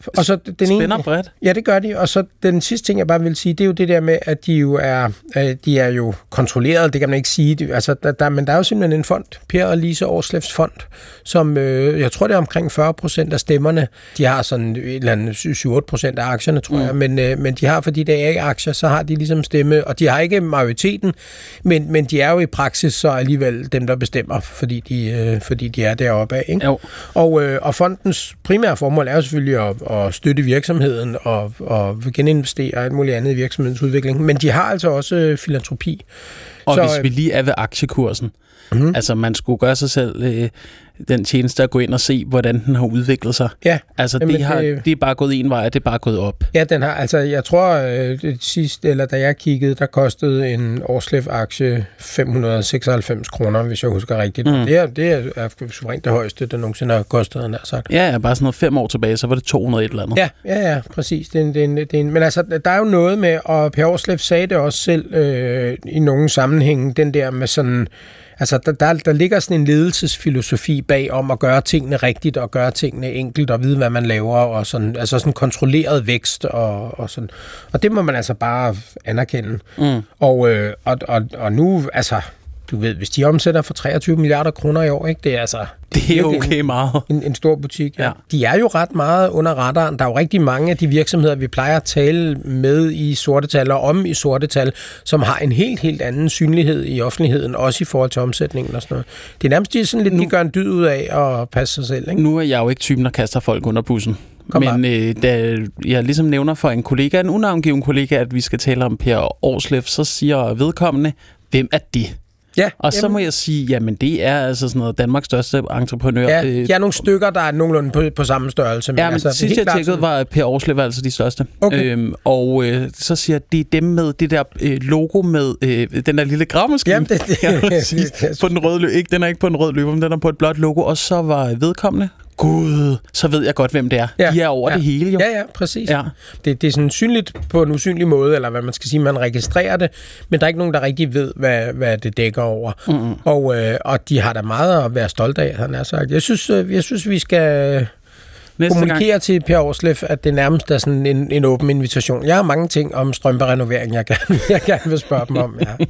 Og så den Spænder ene, bredt. Ja, det gør de. Og så den sidste ting, jeg bare vil sige, det er jo det der med, at de jo er, de er jo kontrolleret, det kan man ikke sige. Altså, der, der, men der er jo simpelthen en fond, Per og Lise Aarsleffs fond, som øh, jeg tror, det er omkring fyrre procent af stemmerne. De har sådan et eller andet syv til otte procent af aktierne, tror mm. jeg. Men, øh, men de har, fordi det er ikke aktier, så har de ligesom stemme, og de har ikke majoriteten, men, men de er jo i praksis så alligevel dem, der bestemmer, fordi de, øh, fordi de er deroppe af. Ikke? Jo. Og, øh, og fondens primære formål er jo selvfølgelig at, at støtte virksomheden og, og geninvestere og alt muligt andet i virksomhedens udvikling. Men de har altså også øh, filantropi. Og så, hvis vi lige er ved aktiekursen, mm-hmm. altså man skulle gøre sig selv øh, den tjeneste at gå ind og se, hvordan den har udviklet sig. Ja. Altså Jamen, det, har, det, det er bare gået en vej, og det er bare gået op. Ja, den har, altså jeg tror, øh, det sidste, eller da jeg kiggede, der kostede en Aarsleff-aktie fem hundrede og seksoghalvfems kroner, hvis jeg husker rigtigt. Mm. Det er, det er, er suverænt det højeste, der nogensinde har kostet, han har sagt. Ja, ja, bare sådan noget fem år tilbage, så var det to hundrede et eller andet. Ja, ja, ja, præcis. Det er en, det er en, det er en, men altså, der er jo noget med, og Per Aarsleff sagde det også selv øh, i nogle sammenhænge, den der med sådan, altså der, der, der ligger sådan en ledelsesfilosofi bag om at gøre tingene rigtigt og gøre tingene enkelt og vide, hvad man laver, og sådan, altså sådan kontrolleret vækst og, og sådan. Og det må man altså bare anerkende. Mm. Og, øh, og, og, og nu, altså, du ved, hvis de omsætter for treogtyve milliarder kroner i år, ikke? Det er altså... Det er okay en, meget. En, en stor butik, ja. ja. De er jo ret meget under radaren. Der er jo rigtig mange af de virksomheder, vi plejer at tale med i sorte tal og om i sorte tal, som har en helt, helt anden synlighed i offentligheden, også i forhold til omsætningen og sådan noget. Det er nærmest de sådan lidt, nu, de gør en dyd ud af at passe sig selv, ikke? Nu er jeg jo ikke typen, der kaster folk under bussen. Kom Men øh, da jeg ligesom nævner for en kollega, en unavngiven kollega, at vi skal tale om Per Aarsleff, så siger vedkommende, hvem er det? Ja, og så jamen. må jeg sige, jamen det er altså sådan noget Danmarks største entreprenør. Ja, de er nogle stykker, der er nogenlunde på, på samme størrelse. Men ja, men altså, sidst jeg tjekkede, var Per Aarsleff altså de største. Okay. Øhm, og øh, så siger det er dem med det der øh, logo med øh, den der lille gravmaskine. Jamen det, det, ja, det på den røde løber. Ikke, den er ikke på en rød løber, men den er på et blåt logo. Og så var vedkommende. Gud, så ved jeg godt, hvem det er. Ja, de er over ja. det hele, jo. Ja, ja, præcis. Ja. Det, det er sådan synligt på en usynlig måde, eller hvad man skal sige, man registrerer det, men der er ikke nogen, der rigtig ved, hvad, hvad det dækker over. Mm-hmm. Og, øh, og de har da meget at være stolte af, han har sagt. Jeg synes, øh, jeg synes vi skal... Næste kommunikere gang. Til Per Aarsleff, at det nærmest er sådan en, en åben invitation. Jeg har mange ting om strømperenovering, jeg gerne, jeg gerne vil spørge dem om. Ja.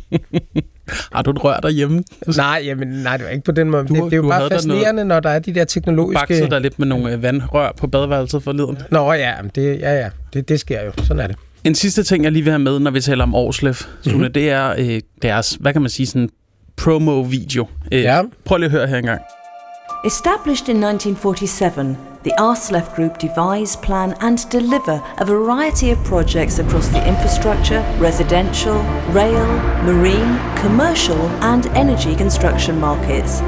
Har du et rør derhjemme? Nej, jamen, nej, det er ikke på den måde. Du, det, det er jo bare fascinerende, når der er de der teknologiske... Bakset der lidt med nogle vandrør på badeværelset forleden. Nå ja, det, ja, ja. Det, det sker jo. Sådan er det. En sidste ting, jeg lige vil have med, når vi taler om Aarsleff, Sune, mm-hmm. det er øh, deres, hvad kan man sige, sådan promo-video. Øh, ja. Prøv lige at høre her engang. Established in nineteen forty-seven, the Aarsleff Group devise, plan and deliver a variety of projects across the infrastructure, residential, rail, marine, commercial and energy construction markets.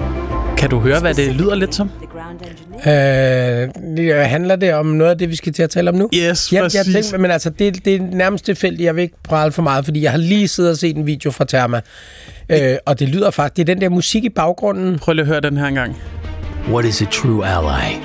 Kan du høre, hvad det lyder lidt som? Øh, handler det om noget af det, vi skal til at tale om nu? Yes, ja, præcis. Jeg tænker, men altså, det, det er nærmest tilfældigt. Jeg vil ikke prale for meget, fordi jeg har lige siddet og set en video fra Therma. Øh, og det lyder faktisk, det er den der musik i baggrunden. Prøv lige at høre den her engang. What is a true ally?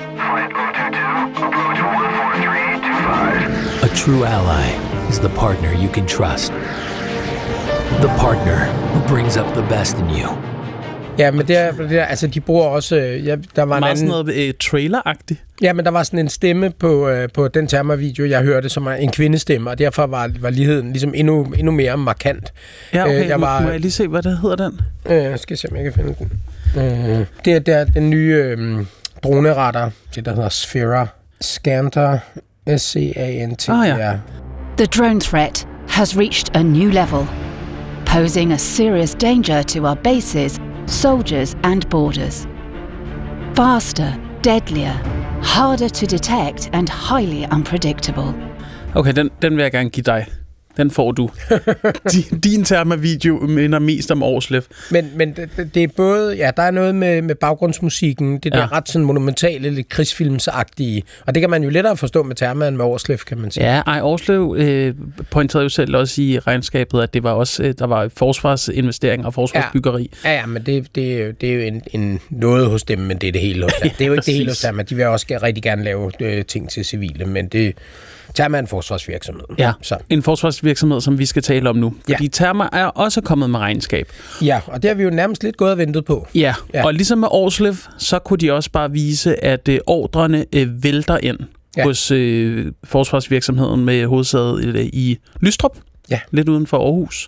A true ally is the partner you can trust. The partner who brings up the best in you. Ja, men det er, det er, altså de bruger også, ja, der var en anden... sådan noget øh, trailer-agtigt. Ja, men der var sådan en stemme på, øh, på den Therma-video, jeg hørte, som er en kvindestemme, og derfor var, var ligheden ligesom endnu, endnu mere markant. Ja, okay, øh, jeg var, må jeg lige se, hvad det hedder den? Øh, jeg skal se, om jeg kan finde den. Øh, det er der, den nye øh, droneradar, det der hedder Sphera, Scanter, S C A N T R. Ah, ja. The drone threat has reached a new level, posing a serious danger to our bases, soldiers and borders. Faster, deadlier, harder to detect and highly unpredictable. Okay, den, den vil jeg gerne give dig. Den får du. Din, din Therma-video minder mest om Aarsleff. Men, men det, det er både... Ja, der er noget med, med baggrundsmusikken. Det der ja. ret sådan monumentale, lidt krigsfilmsagtige. Og det kan man jo lettere forstå med Therma end med Aarsleff, kan man sige. Ja, ej, Aarsleff øh, pointerede jo selv også i regnskabet, at det var også øh, der var forsvarsinvesteringer og forsvarsbyggeri. Ja, ja, ja men det, det, det er jo en, en noget hos dem, men det er det hele hos dem. Det er jo ikke det hele hos dem, de vil også rigtig gerne lave øh, ting til civile, men det... Therma er en forsvarsvirksomhed. Ja, så. En forsvarsvirksomhed, som vi skal tale om nu. Fordi ja. Therma er også kommet med regnskab. Ja, og det har vi jo nærmest lidt gået og ventet på. Ja, ja. Og ligesom med Aarsleff, så kunne de også bare vise, at øh, ordrene øh, vælter ind. ja. hos øh, forsvarsvirksomheden med hovedsædet i Lystrup, ja. lidt uden for Aarhus.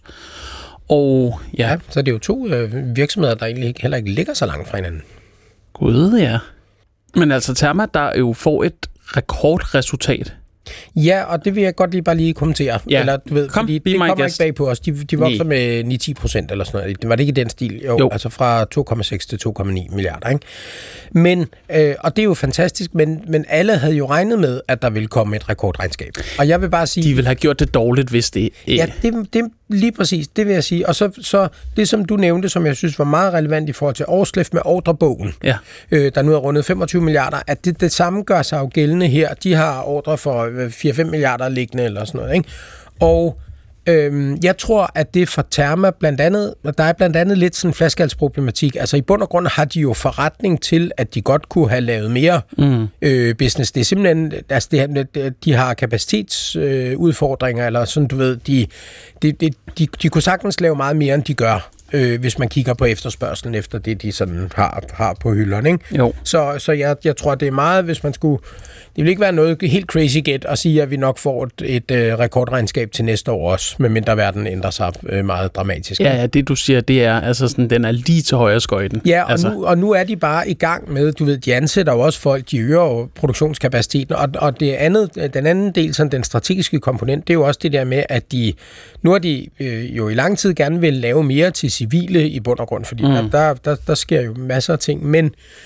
Og ja. ja så det er jo to øh, virksomheder, der egentlig heller ikke ligger så langt fra hinanden. Gud, ja. Men altså Therma, der jo får et rekordresultat. Ja, og det vil jeg godt lige bare lige kommentere. Ja. Eller, du ved, Kom, fordi det kommer ikke bag på os. De, de vokser Nej. med ni til ti procent eller sådan noget. Det var det ikke i den stil? Jo, jo. Altså fra to komma seks til to komma ni milliarder. Ikke? Men, øh, og det er jo fantastisk, men, men alle havde jo regnet med, at der ville komme et rekordregnskab. Og jeg vil bare sige... De ville have gjort det dårligt, hvis det... Øh. Ja, det, det lige præcis, det vil jeg sige. Og så, så det, som du nævnte, som jeg synes var meget relevant i forhold til Aarsleff med ordrebogen, ja. øh, der nu er rundet femogtyve milliarder, at det, det samme gør sig jo gældende her. De har ordre for fire til fem milliarder liggende eller sådan noget, ikke? Og øhm, jeg tror, at det for Therma blandt andet, der er blandt andet lidt sådan en flaskehalsproblematik. Altså i bund og grund har de jo forretning til, at de godt kunne have lavet mere mm. øh, business. Det er simpelthen, altså det, de har kapacitetsudfordringer, øh, eller sådan, du ved, de, de, de, de, de kunne sagtens lave meget mere, end de gør. Øh, hvis man kigger på efterspørgselen efter det, de sådan har, har på hylderne. Ikke? Jo. Så, så jeg, jeg tror, det er meget, hvis man skulle... Det vil ikke være noget helt crazy gæt at sige, at vi nok får et, et øh, rekordregnskab til næste år også, medmindre verden ændrer sig øh, meget dramatisk. Ja, ja, det du siger, det er, altså sådan, den er lige til højre skøjten. Ja, og, altså. nu, og nu er de bare i gang med, du ved, de ansætter jo også folk, de øger jo produktionskapaciteten, og, og det andet, den anden del, sådan den strategiske komponent, det er jo også det der med, at de, nu har de øh, jo i lang tid gerne vil lave mere til civile i bund og grund, fordi mm. der, der, der, der sker jo masser af ting, men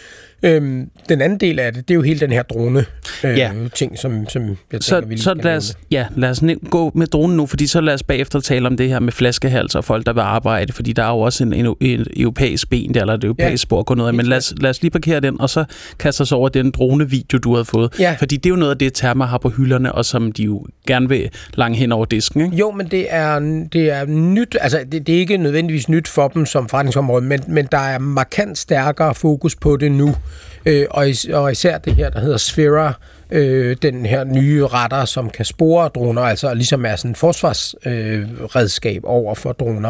Øhm, den anden del af det, det er jo hele den her drone øh, ja. ting, som, som jeg tænker, så, vi lige så lad os, ja, lad os gå med dronen nu, fordi så lad os bagefter tale om det her med flaskehalser og folk, der vil arbejde, fordi der er jo også en, en, en europæisk ben der, eller et europæisk ja. spor at gå ned af, men lad os, lad os lige parkere den, og så kaste os over den dronevideo, du havde fået, ja. fordi det er jo noget af det, Therma har på hylderne, og som de jo gerne vil langt hen over disken, ikke? Jo, men det er, det er nyt, altså det, det er ikke nødvendigvis nyt for dem som forretningsområde, men, men der er markant stærkere fokus på det nu. Øh, og, is- og især det her, der hedder Sphera, øh, den her nye radar, som kan spore droner, altså ligesom er sådan et forsvarsredskab øh, over for droner.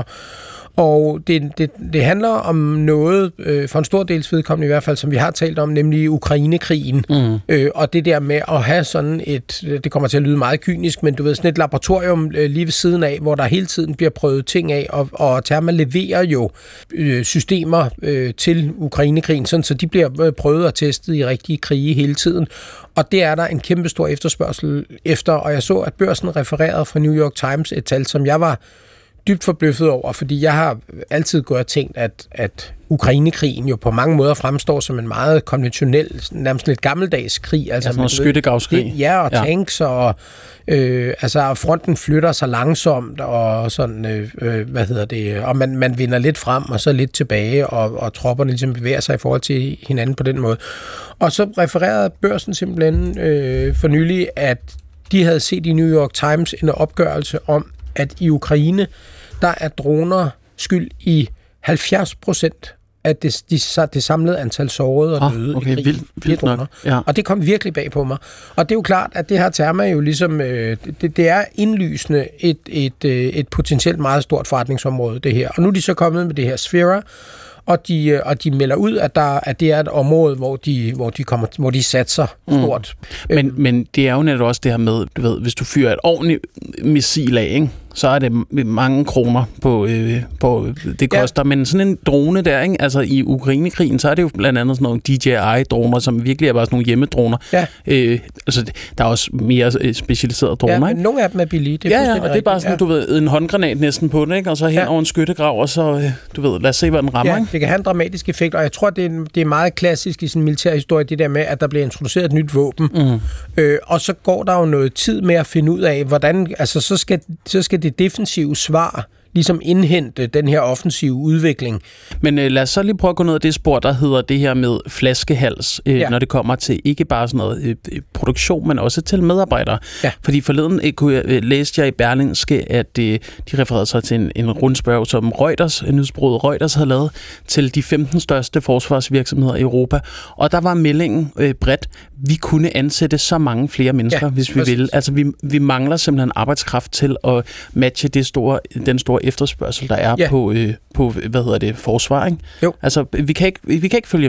Og det, det, det handler om noget, øh, for en stor dels vedkommende i hvert fald, som vi har talt om, nemlig Ukrainekrigen. Mm. Øh, og det der med at have sådan et, det kommer til at lyde meget kynisk, men du ved, sådan et laboratorium øh, lige ved siden af, hvor der hele tiden bliver prøvet ting af, og, og Therma leverer jo øh, systemer øh, til Ukrainekrigen, sådan, så de bliver øh, prøvet og testet i rigtige krige hele tiden. Og det er der en kæmpe stor efterspørgsel efter, og jeg så, at børsen refererede fra New York Times et tal, som jeg var dybt forbløffet over, fordi jeg har altid gået og tænkt, at, at Ukrainekrigen jo på mange måder fremstår som en meget konventionel, nærmest lidt gammeldags krig. Altså, ja, sådan en skyttegravskrig. Ja, og ja. tanks, og øh, altså, fronten flytter sig langsomt, og sådan, øh, hvad hedder det, og man, man vinder lidt frem, og så lidt tilbage, og, og tropperne ligesom bevæger sig i forhold til hinanden på den måde. Og så refererede børsen simpelthen øh, for nylig, at de havde set i New York Times en opgørelse om, at i Ukraine, der er droner skyld i halvfjerds procent af det, de, det samlede antal sårede og døde oh, okay, i krigen. Vildt, vildt nok. Ja. Og det kom virkelig bag på mig. Og det er jo klart, at det her Therma jo ligesom, øh, det, det er indlysende et, et, et, et potentielt meget stort forretningsområde, det her. Og nu er de så kommet med det her Sphera, og de, og de melder ud, at, der, at det er et område, hvor de, hvor de, kommer, hvor de satser stort. Mm. Men, men det er jo netop også det her med, du ved, hvis du fyrer et ordentligt missil af, ikke? Så er det mange kroner på, øh, på det koster. Ja. Men sådan en drone der, ikke? Altså i Ukrainekrigen, så er det jo blandt andet sådan nogle D J I-droner, som virkelig er bare sådan nogle hjemmedroner. Ja. Øh, altså, der er også mere specialiserede droner, ja, men ikke? nogle af dem er billige. Det er ja, ja, og det er bare sådan, ja. du ved, en håndgranat næsten på den, ikke? Og så hen ja. over en skyttegrav, og så, du ved, lad os se, hvad den rammer, ja, ikke? Det kan have en dramatisk effekt, og jeg tror, det er, det er meget klassisk i sådan en militær historie, det der med, at der bliver introduceret et nyt våben. Mm. Øh, og så går der jo noget tid med at finde ud af, hvordan, altså så skal, så skal det defensive svar ligesom indhente den her offensive udvikling. Men øh, lad os så lige prøve at gå ned ad det spor, der hedder det her med flaskehals, øh, ja. når det kommer til ikke bare sådan noget øh, produktion, men også til medarbejdere. Ja. Fordi forleden øh, kunne jeg, øh, læste jeg i Berlingske, at øh, de refererede sig til en, en rundspørg, som Reuters, nyhedsbureauet Reuters havde lavet til de femten største forsvarsvirksomheder i Europa. Og der var meldingen øh, bredt, vi kunne ansætte så mange flere mennesker, ja, hvis vi ville. Altså vi, vi mangler simpelthen arbejdskraft til at matche det store, den store efterspørgsel, der er ja. på, øh, på, hvad hedder det, forsvar, ikke? Jo. Altså, vi kan ikke, vi kan ikke følge med.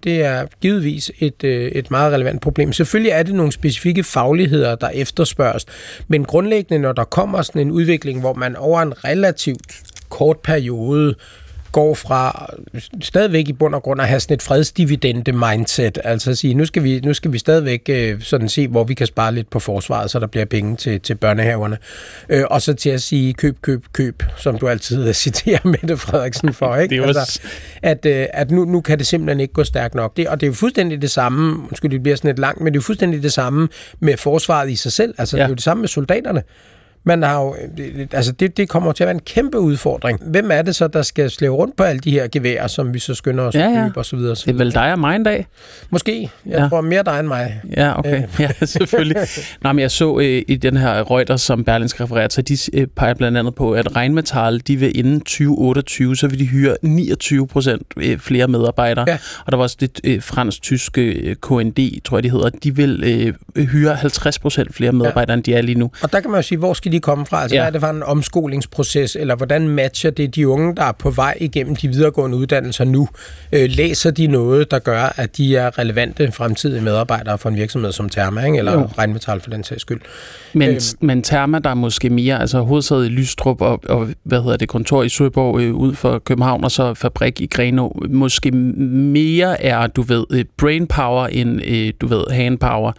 Det er givetvis et, et meget relevant problem. Selvfølgelig er det nogle specifikke fagligheder, der efterspørges, men grundlæggende, når der kommer sådan en udvikling, hvor man over en relativt kort periode går fra stadigvæk i bund og grund at have sådan et fredsdividende mindset, altså at sige, nu skal vi, nu skal vi stadigvæk øh, sådan se, hvor vi kan spare lidt på forsvaret, så der bliver penge til, til børnehaverne, øh, og så til at sige køb, køb, køb, som du altid citerer Mette Frederiksen for, ikke? Det altså, at øh, at nu, nu kan det simpelthen ikke gå stærkt nok. Det, og det er jo fuldstændig det samme, undskyld, det bliver sådan lidt langt, men det er jo fuldstændig det samme med forsvaret i sig selv, altså ja. Det er jo det samme med soldaterne. Man har jo, altså det, det kommer til at være en kæmpe udfordring. Hvem er det så, der skal slæve rundt på alle de her geværer, som vi så skynder os ja, ja. at købe og så videre? Det er vel dig og mig en dag? Måske. Jeg ja. tror mere dig end mig. Ja, okay. Ja, selvfølgelig. Nå, men jeg så øh, i den her Reuters, som Berlingske refererer til, de øh, peger blandt andet på, at Rheinmetall, de vil inden tyve otteogtyve, så vil de hyre niogtyve procent øh, flere medarbejdere. Ja. Og der var også det øh, fransk-tyske øh, K N D, tror jeg, de hedder. De vil øh, hyre halvtreds procent flere medarbejdere, ja. End de er lige nu. Og der kan man jo sige, hvor skal de komme fra? Altså, ja. Hvad er det for en omskolingsproces, eller hvordan matcher det de unge, der er på vej igennem de videregående uddannelser nu? Øh, læser de noget, der gør, at de er relevante fremtidige medarbejdere for en virksomhed som Therma, ikke? Eller jo. Rheinmetall for den sags skyld? Men, øhm. men Therma, der er måske mere, altså hovedsædet i Lystrup og, og hvad hedder det, kontor i Søborg øh, ud for København, og så fabrik i Grenaa, måske mere er, du ved, brain power end, øh, du ved, hand power.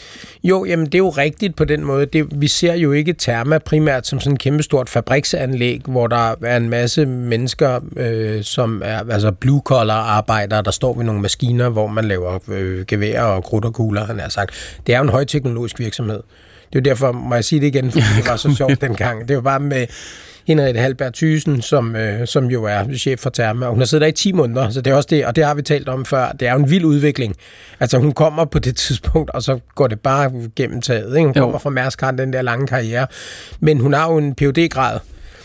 Jo, jamen det er jo rigtigt på den måde. Det, vi ser jo ikke Therma primært som sådan et kæmpestort fabriksanlæg, hvor der er en masse mennesker, øh, som er altså blue-collar-arbejdere, der står ved nogle maskiner, hvor man laver øh, geværer og krudt og kugler, han har sagt. Det er jo en højteknologisk virksomhed. Det er jo derfor, må jeg sige det igen, fordi det var så sjovt dengang. Det er jo bare med Henriette Hallberg Thyssen, som, øh, som jo er chef for Therma, og hun har siddet der i ti måneder, så det er også det, og det har vi talt om før. Det er jo en vild udvikling. Altså hun kommer på det tidspunkt, og så går det bare gennem taget. Ikke? Hun kommer jo. fra Mærsk, har den der lange karriere, men hun har jo en P H D-grad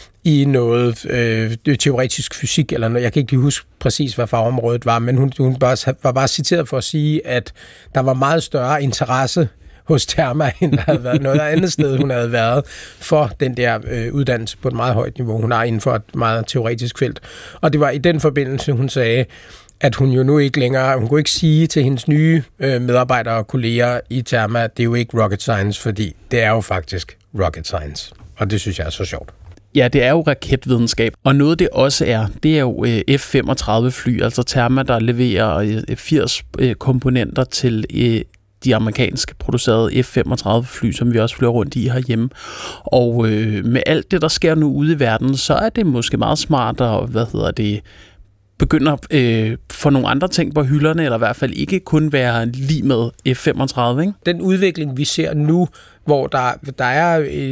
i noget øh, teoretisk fysik, eller noget. Jeg kan ikke lige huske præcis, hvad fagområdet var, men hun, hun bare, var bare citeret for at sige, at der var meget større interesse hos Therma, end der havde været noget andet sted, hun havde været for den der øh, uddannelse på et meget højt niveau. Hun er inden for et meget teoretisk felt. Og det var i den forbindelse, hun sagde, at hun jo nu ikke længere, hun kunne ikke sige til hendes nye øh, medarbejdere og kolleger i Therma, at det er jo ikke rocket science, fordi det er jo faktisk rocket science. Og det synes jeg er så sjovt. Ja, det er jo raketvidenskab, og noget det også er, det er jo F femogtredive fly, altså Therma, der leverer firs komponenter til de amerikanske producerede F femogtredive fly, som vi også flyver rundt i herhjemme. Og øh, med alt det, der sker nu ude i verden, så er det måske meget smart at, hvad hedder det, begynder øh, få nogle andre ting på hylderne, eller i hvert fald ikke kun være lige med F femogtredive, ikke? Den udvikling, vi ser nu, hvor der, der er øh,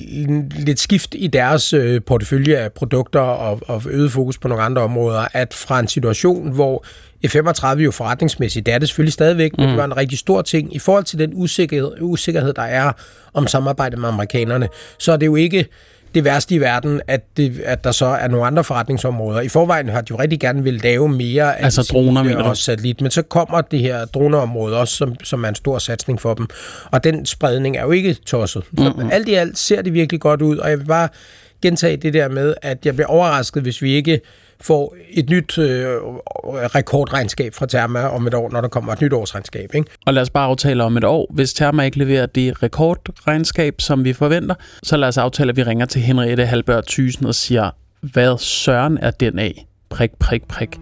lidt skift i deres øh, portefølje af produkter og, og øget fokus på nogle andre områder, at fra en situation, hvor F femogtredive jo forretningsmæssigt, det er det selvfølgelig stadigvæk, men mm. det var en rigtig stor ting. I forhold til den usikkerhed, usikkerhed, der er om samarbejdet med amerikanerne, så er det jo ikke det værste i verden, at, det, at der så er nogle andre forretningsområder. I forvejen har de jo rigtig gerne vil lave mere af altså droner, mener og satellit, men så kommer det her droneområde også, som, som er en stor satsning for dem. Og den spredning er jo ikke tosset. Så mm-hmm. alt i alt ser det virkelig godt ud, og jeg vil bare gentage det der med, at jeg bliver overrasket, hvis vi ikke får et nyt øh, rekordregnskab fra Therma om et år, når der kommer et nyt årsregnskab. Ikke? Og lad os bare aftale om et år. Hvis Therma ikke leverer det rekordregnskab, som vi forventer, så lad os aftale, at vi ringer til Henriette Hallberg Thyssen og siger, hvad søren er den af? Prik, prik, prik.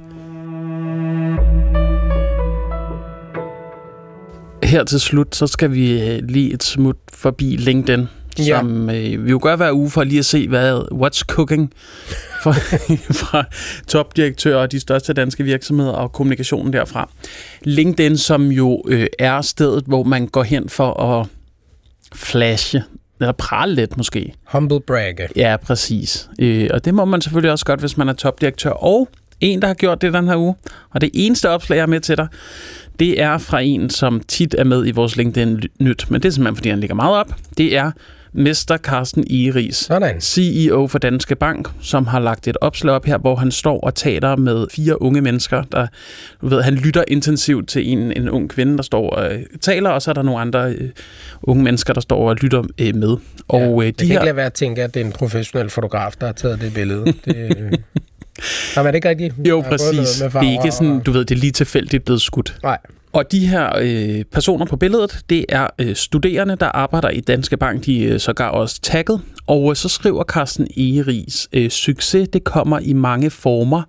Her til slut, så skal vi lige et smut forbi LinkedIn, ja. som øh, vi jo gør hver uge for lige at se, hvad what's cooking fra, fra topdirektører og de største danske virksomheder og kommunikationen derfra. LinkedIn, som jo øh, er stedet, hvor man går hen for at flashe, eller prale lidt måske. Humble bragge. Ja, præcis. Øh, og det må man selvfølgelig også godt, hvis man er topdirektør. Og en, der har gjort det den her uge, og det eneste opslag, jeg er med til dig, det er fra en, som tit er med i vores LinkedIn-nyt, men det er simpelthen, fordi han ligger meget op. Det er mister Carsten Egeriis, Sådan. C E O for Danske Bank, som har lagt et opslag op her, hvor han står og taler med fire unge mennesker, der, du ved, han lytter intensivt til en, en ung kvinde, der står og øh, taler, og så er der nogle andre øh, unge mennesker, der står og lytter øh, med. Og, ja, øh, de det kan her... ikke lade være at tænke, at det er en professionel fotograf, der har taget det billede. Det, Nå, men er det ikke rigtigt? Jo, præcis. Det er ikke sådan, du ved, det er lige tilfældigt blevet skudt. Nej. Og de her øh, personer på billedet, det er øh, studerende, der arbejder i Danske Bank. De er øh, sågar også tagget. Og øh, så skriver Carsten Egeriis, øh, succes, det kommer i mange former.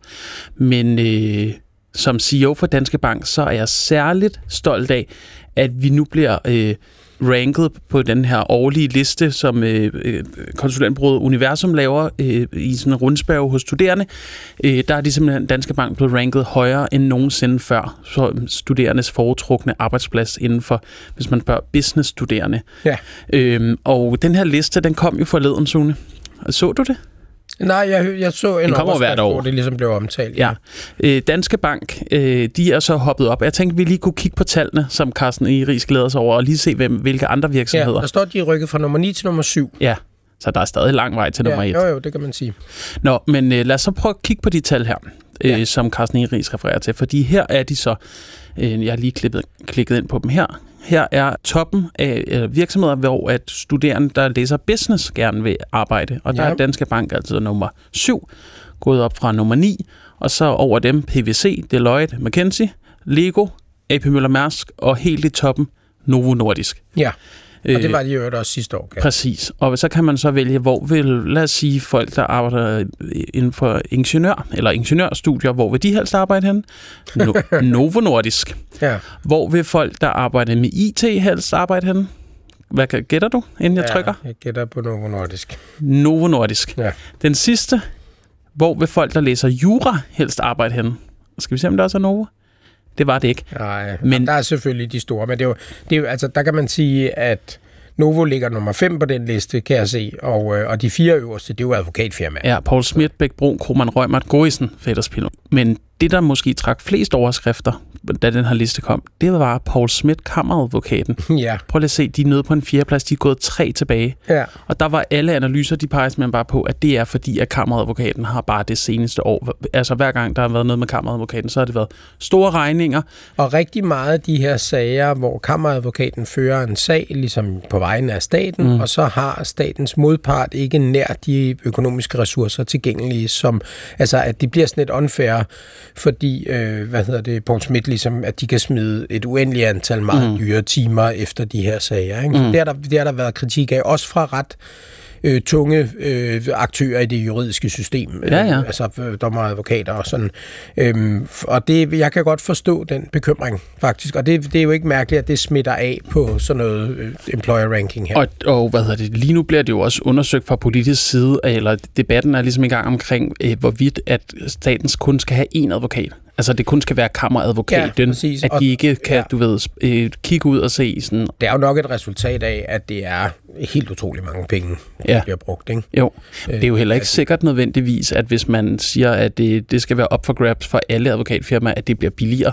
Men øh, som C E O for Danske Bank, så er jeg særligt stolt af, at vi nu bliver øh, ranket på den her årlige liste, som øh, konsulentbureauet Universum laver øh, i sådan en rundspørge hos studerende. Øh, der er de simpelthen Danske Bank blevet ranket højere end nogensinde før, så studerendes foretrukne arbejdsplads inden for, hvis man spørger business-studerende. Ja. Øh, og den her liste, den kom jo forleden, Sune. Så du det? Nej, jeg, jeg så en overskrift, hvor det ligesom blev omtalt. Ja. Øh, Danske Bank, øh, de er så hoppet op. Jeg tænkte, vi lige kunne kigge på tallene, som Carsten Egeriis glæder sig over, og lige se, hvem, hvilke andre virksomheder. Ja, der står, de er rykket fra nummer ni til nummer syv. Ja, så der er stadig lang vej til nummer et. Ja, jo, jo, det kan man sige. Nå, men øh, lad os så prøve at kigge på de tal her, øh, ja. som Carsten Egeriis refererer til, fordi her er de så, øh, jeg har lige klippet, klikket ind på dem her. Her er toppen af øh, virksomheder, hvor at studerende, der læser business, gerne vil arbejde. Og der ja. er Danske Bank altså nummer syv, gået op fra nummer ni. Og så over dem P V C, Deloitte, McKinsey, Lego, A P Møller Mærsk og helt i toppen Novo Nordisk. Ja, og det var de jo også sidste år. Okay? Præcis. Og så kan man så vælge, hvor vil, lad os sige, folk, der arbejder inden for ingeniør, eller ingeniørstudier, hvor vil de helst arbejde henne? No- Novo Nordisk. Ja. Hvor vil folk, der arbejder med I T, helst arbejde henne? Hvad gætter du, inden jeg ja, trykker? Jeg gætter på Novo Nordisk. Novo Nordisk. Ja. Den sidste, hvor vil folk, der læser jura, helst arbejde henne? Skal vi se, om der også er Novo? Det var det ikke. Nej, men der er selvfølgelig de store, men det er jo, det er jo, altså, der kan man sige, at Novo ligger nummer fem på den liste, kan jeg se, og, og de fire øverste, det er jo advokatfirmaer. Ja, Poul Schmidt, Bæk Brun, Kromann Reumert, Gorisen, Fætterspil. Men det, der måske trak flest overskrifter, da den her liste kom, det var Poul Schmidt, kammeradvokaten. Ja. Prøv lige at se, de er nede på en fjerdeplads, de er gået tre tilbage. Ja. Og der var alle analyser, de peger simpelthen bare på, at det er fordi, at kammeradvokaten har bare det seneste år. Altså hver gang, der har været noget med kammeradvokaten, så har det været store regninger. Og rigtig meget af de her sager, hvor kammeradvokaten fører en sag, ligesom på vegne af staten, mm. og så har statens modpart ikke nær de økonomiske ressourcer tilgængelige, som, altså at det bliver sådan lidt unfair, fordi, øh, hvad hedder det, Poul Schmidt, ligesom, at de kan smide et uendeligt antal meget mm. dyre timer efter de her sager. Ikke? Så mm. det, har der, det har der været kritik af, også fra ret øh, tunge øh, aktører i det juridiske system, ja, ja. Øh, altså dommer og advokater og sådan. Øhm, og det, jeg kan godt forstå den bekymring, faktisk. Og det, det er jo ikke mærkeligt, at det smitter af på sådan noget øh, employer ranking her. Og, og hvad hedder det, lige nu bliver det jo også undersøgt fra politisk side, eller debatten er ligesom i gang omkring, øh, hvorvidt at statens kun skal have én advokat. Altså, det kun skal være kammeradvokaten, ja, at de ikke kan, ja. du ved, øh, kigge ud og se sådan. Det er jo nok et resultat af, at det er helt utrolig mange penge, der ja. bliver brugt, ikke? Jo, det er jo heller ikke sikkert nødvendigvis, at hvis man siger, at det, det skal være op for grabs for alle advokatfirmaer, at det bliver billigere.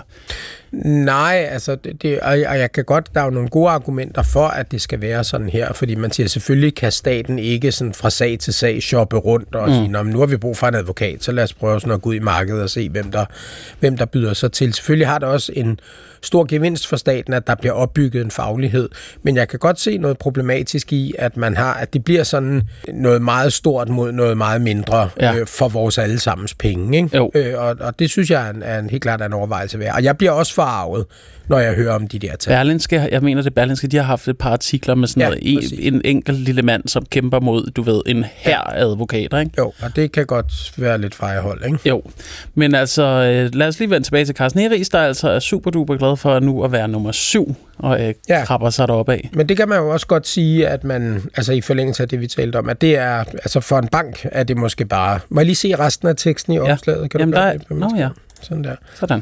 Nej, altså, det, det, og jeg kan godt, der er jo nogle gode argumenter for, at det skal være sådan her, fordi man siger, selvfølgelig kan staten ikke sådan fra sag til sag shoppe rundt og mm. sige, nå, men nu har vi brug for en advokat, så lad os prøve sådan at gå ud i markedet og se, hvem der, hvem der byder sig til. Selvfølgelig har det også en stor gevinst for staten, at der bliver opbygget en faglighed, men jeg kan godt se noget problematisk i, at man har, at det bliver sådan noget meget stort mod noget meget mindre ja. øh, for vores allesammens penge, ikke? Øh, og, og det synes jeg er en, er en helt klart en overvejelse værd. Og jeg bliver også forarvet, når jeg hører om de der tal. Berlingske, jeg mener det Berlingske, de har haft et par artikler med sådan ja, noget, en, en enkelt lille mand, som kæmper mod, du ved, en hær af advokater, ikke? Jo, og det kan godt være lidt fejrehold, ikke? Jo, men altså, lad os lige vende tilbage til Carsten Egeriis, der altså er super duper glad for nu at være nummer syv, og øh, ja. krabber sig deroppe af. Men det kan man jo også godt sige, at man, altså i forlængelse af det, vi talte om, at det er, altså for en bank, er det måske bare... Må jeg lige se resten af teksten i opslaget? Ja. Kan Jamen, du der er... Nå ja. Sådan der. Sådan.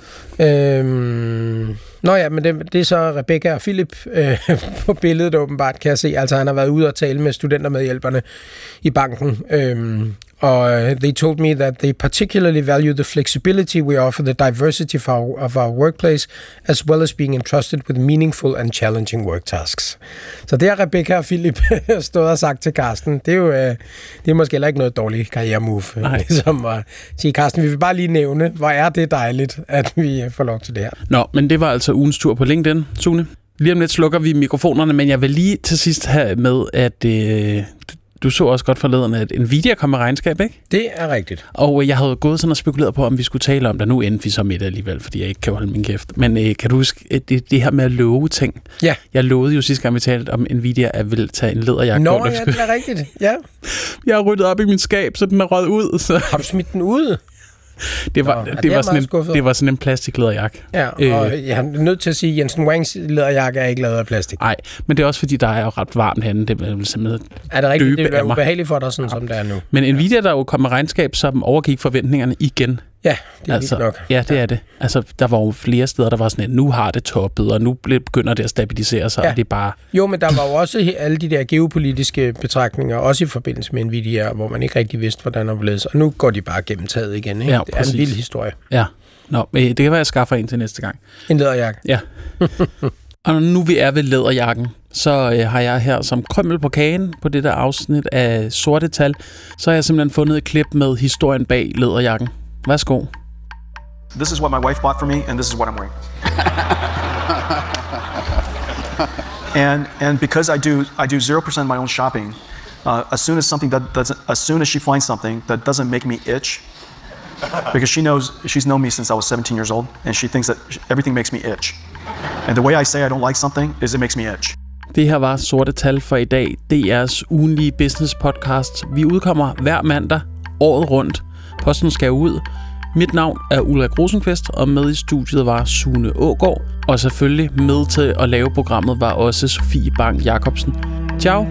Øhm, nå ja, men det, det er så Rebecca og Philip øh, på billedet åbenbart, kan jeg se. Altså han har været ude og tale med studentermedhjælperne i banken. Øhm, og they told me that they particularly value the flexibility we offer, the diversity of our, of our workplace, as well as being entrusted with meaningful and challenging work tasks. Så det har Rebecca og Philip stået og sagt til Carsten. Det er jo øh, det er måske heller ikke noget dårligt karrieremove. Ligesom at sige, Carsten, vi vil bare lige nævne, hvor er det dejligt, at vi får lov til det her. Nå, men det var altså ugens tur på LinkedIn, Sune. Lige om lidt slukker vi mikrofonerne, men jeg vil lige til sidst have med, at øh, Du så også godt forleden, at Nvidia kom med regnskab, ikke? Det er rigtigt. Og jeg havde gået sådan og spekuleret på, om vi skulle tale om det. Nu endte vi så med det alligevel, fordi jeg ikke kan holde min kæft. Men øh, kan du huske, det, det her med at love ting? Ja. Jeg lovede jo sidste gang, vi talte om Nvidia, at ville tage en læderjakke. Nå, på, ja, det er rigtigt. Ja. Jeg har ryddet op i min skab, så den er røget ud. Så. Har du smidt den ud? Det var, Nå, det, det var sådan en, det var sådan en plastiklæderjakke. Ja, og øh, jeg er nødt til at sige, at Jensen Wangs læderjakke er ikke lavet af plastik. Nej, men det er også fordi, der er jo ret varmt herinde. Det vil simpelthen er det rigtigt? Det vil være mig. ubehageligt for dig, sådan som det er nu. Men Nvidia, der jo kom med regnskab, som overgik forventningerne igen. Ja, det er altså, vildt nok. Ja, det er det. Altså, der var jo flere steder, der var sådan, at nu har det toppet, og nu begynder det at stabilisere sig, ja. Og det er bare... Jo, men der var jo også alle de der geopolitiske betragtninger, også i forbindelse med Nvidia, hvor man ikke rigtig vidste, hvordan det blev. Og nu går de bare gennem taget igen, ikke? Ja, det er en vild historie. Ja. Nå, det kan være, jeg skaffer en til næste gang. En læderjakke? Ja. Og nu vi er ved læderjakken, så øh, har jeg her som krømmel på kagen på det der afsnit af Sorte Tal, så har jeg simpelthen fundet et klip med historien bag læderjakken. Værsgo. This is what my wife bought for me, and this is what I'm wearing. and and because I do I do zero percent of my own shopping, uh, as soon as something that doesn't, as soon as she finds something that doesn't make me itch, because she knows she's known me since I was seventeen years old, and she thinks that everything makes me itch. And the way I say I don't like something is it makes me itch. Det her var Sorte Tal for i dag. D R's ugenlige business podcast. Vi udkommer hver mandag året rundt. Posten skal ud. Mit navn er Ulrik Rosenqvist, og med i studiet var Sune Aagaard. Og selvfølgelig med til at lave programmet var også Sofie Bang Jacobsen. Ciao!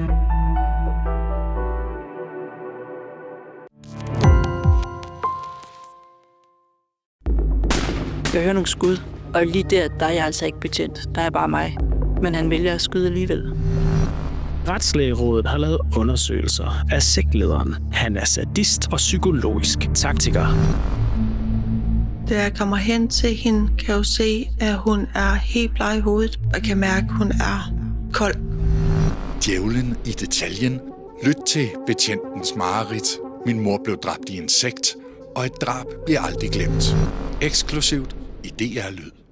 Jeg hører nogle skud, og lige der, der er jeg altså ikke betjent. Der er bare mig. Men han vælger at skyde alligevel. Retslægerådet har lavet undersøgelser af sektlederen. Han er sadist og psykologisk taktiker. Da jeg kommer hen til hende, kan jeg jo se, at hun er helt bleg i hovedet, og kan mærke, at hun er kold. Djævlen i detaljen. Lyt til Betjentens mareridt. Min mor blev dræbt i en sekt, og et drab bliver aldrig glemt. Eksklusivt i D R Lyd.